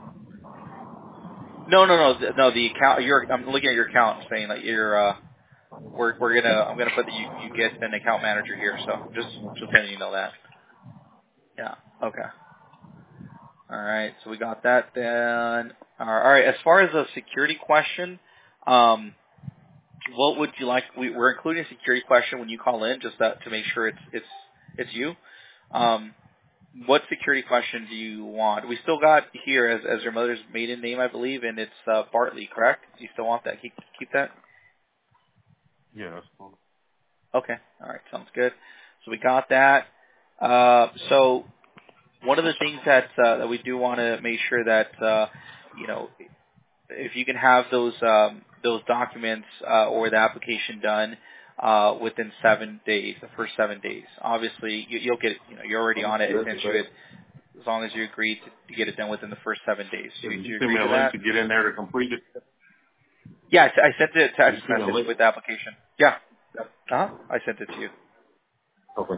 No, no, no, th- no. The account. You're. I'm looking at your account, saying that you're. Uh, We're we're gonna I'm gonna put that you you get an account manager here, so just just letting you know that. Yeah. Okay. All right. So we got that then. All right. All right. As far as a security question, um, what would you like? We, we're including a security question when you call in, just that to make sure it's it's it's you. Um, what security question do you want? We still got here as as your mother's maiden name, I believe, and it's uh, Bartley, correct? Do you still want that? Keep keep that. Yeah, that's cool. Okay. All right. Sounds good. So we got that. Uh, so one of the things that uh, that we do want to make sure that uh, you know, if you can have those um, those documents uh, or the application done uh, within seven days, the first seven days. Obviously, you, you'll get it. You know, you're already on it. I sent you it as long as you agree to, to get it done within the first seven days. Do you, Did do you you send agree me a to link that? to get in there to complete it? Yeah, I, s- I sent it a Did you text send me a message link? with the application. Yeah. Uh huh. I sent it to you. Okay.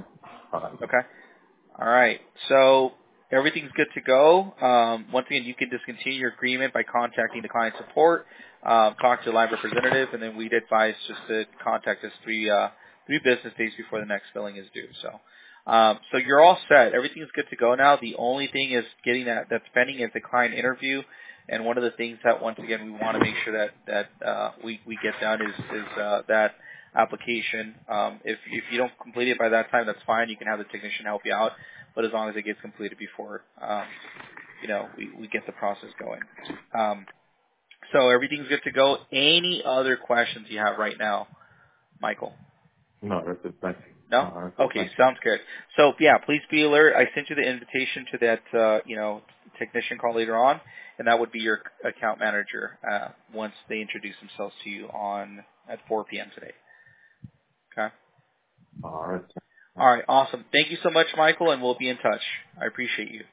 All right. Okay. All right. So everything's good to go. Um, once again, you can discontinue your agreement by contacting the client support, um, talk to a live representative, and then we'd advise just to contact us three uh, three business days before the next billing is due. So. Um, so you're all set. Everything's good to go now. The only thing is getting that that's pending is the client interview, and one of the things that once again we want to make sure that that uh, we we get done is is uh, that application. Um, if if you don't complete it by that time, that's fine. You can have the technician help you out, but as long as it gets completed before um, you know we we get the process going. Um, so everything's good to go. Any other questions you have right now, Michael? No, that's it. Thank you. No? All right. Okay, Thank you. sounds good. So yeah, please be alert. I sent you the invitation to that uh, you know technician call later on, and that would be your account manager uh, once they introduce themselves to you on at four p.m. today. Okay. All right. All right, awesome. Thank you so much, Michael, and we'll be in touch. I appreciate you.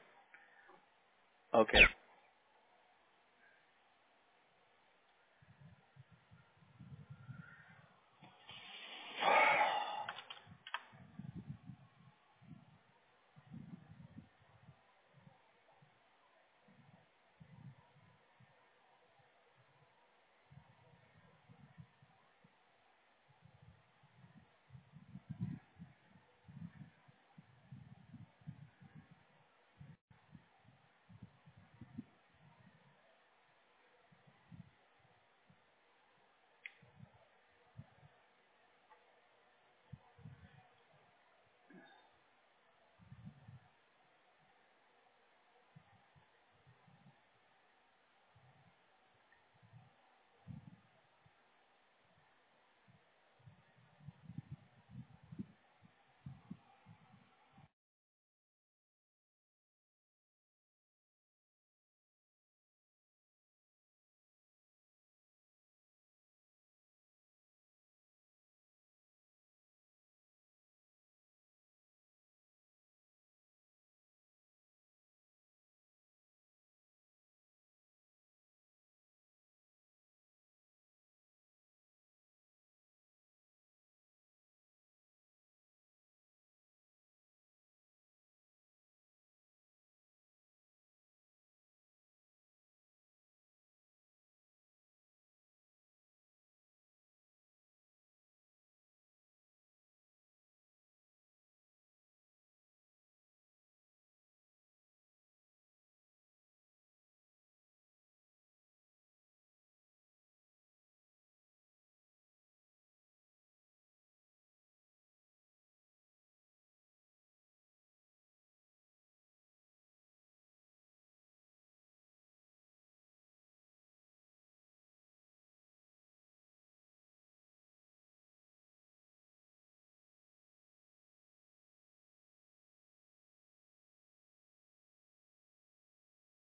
Okay.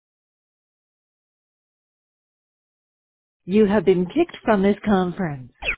You have been kicked from this conference.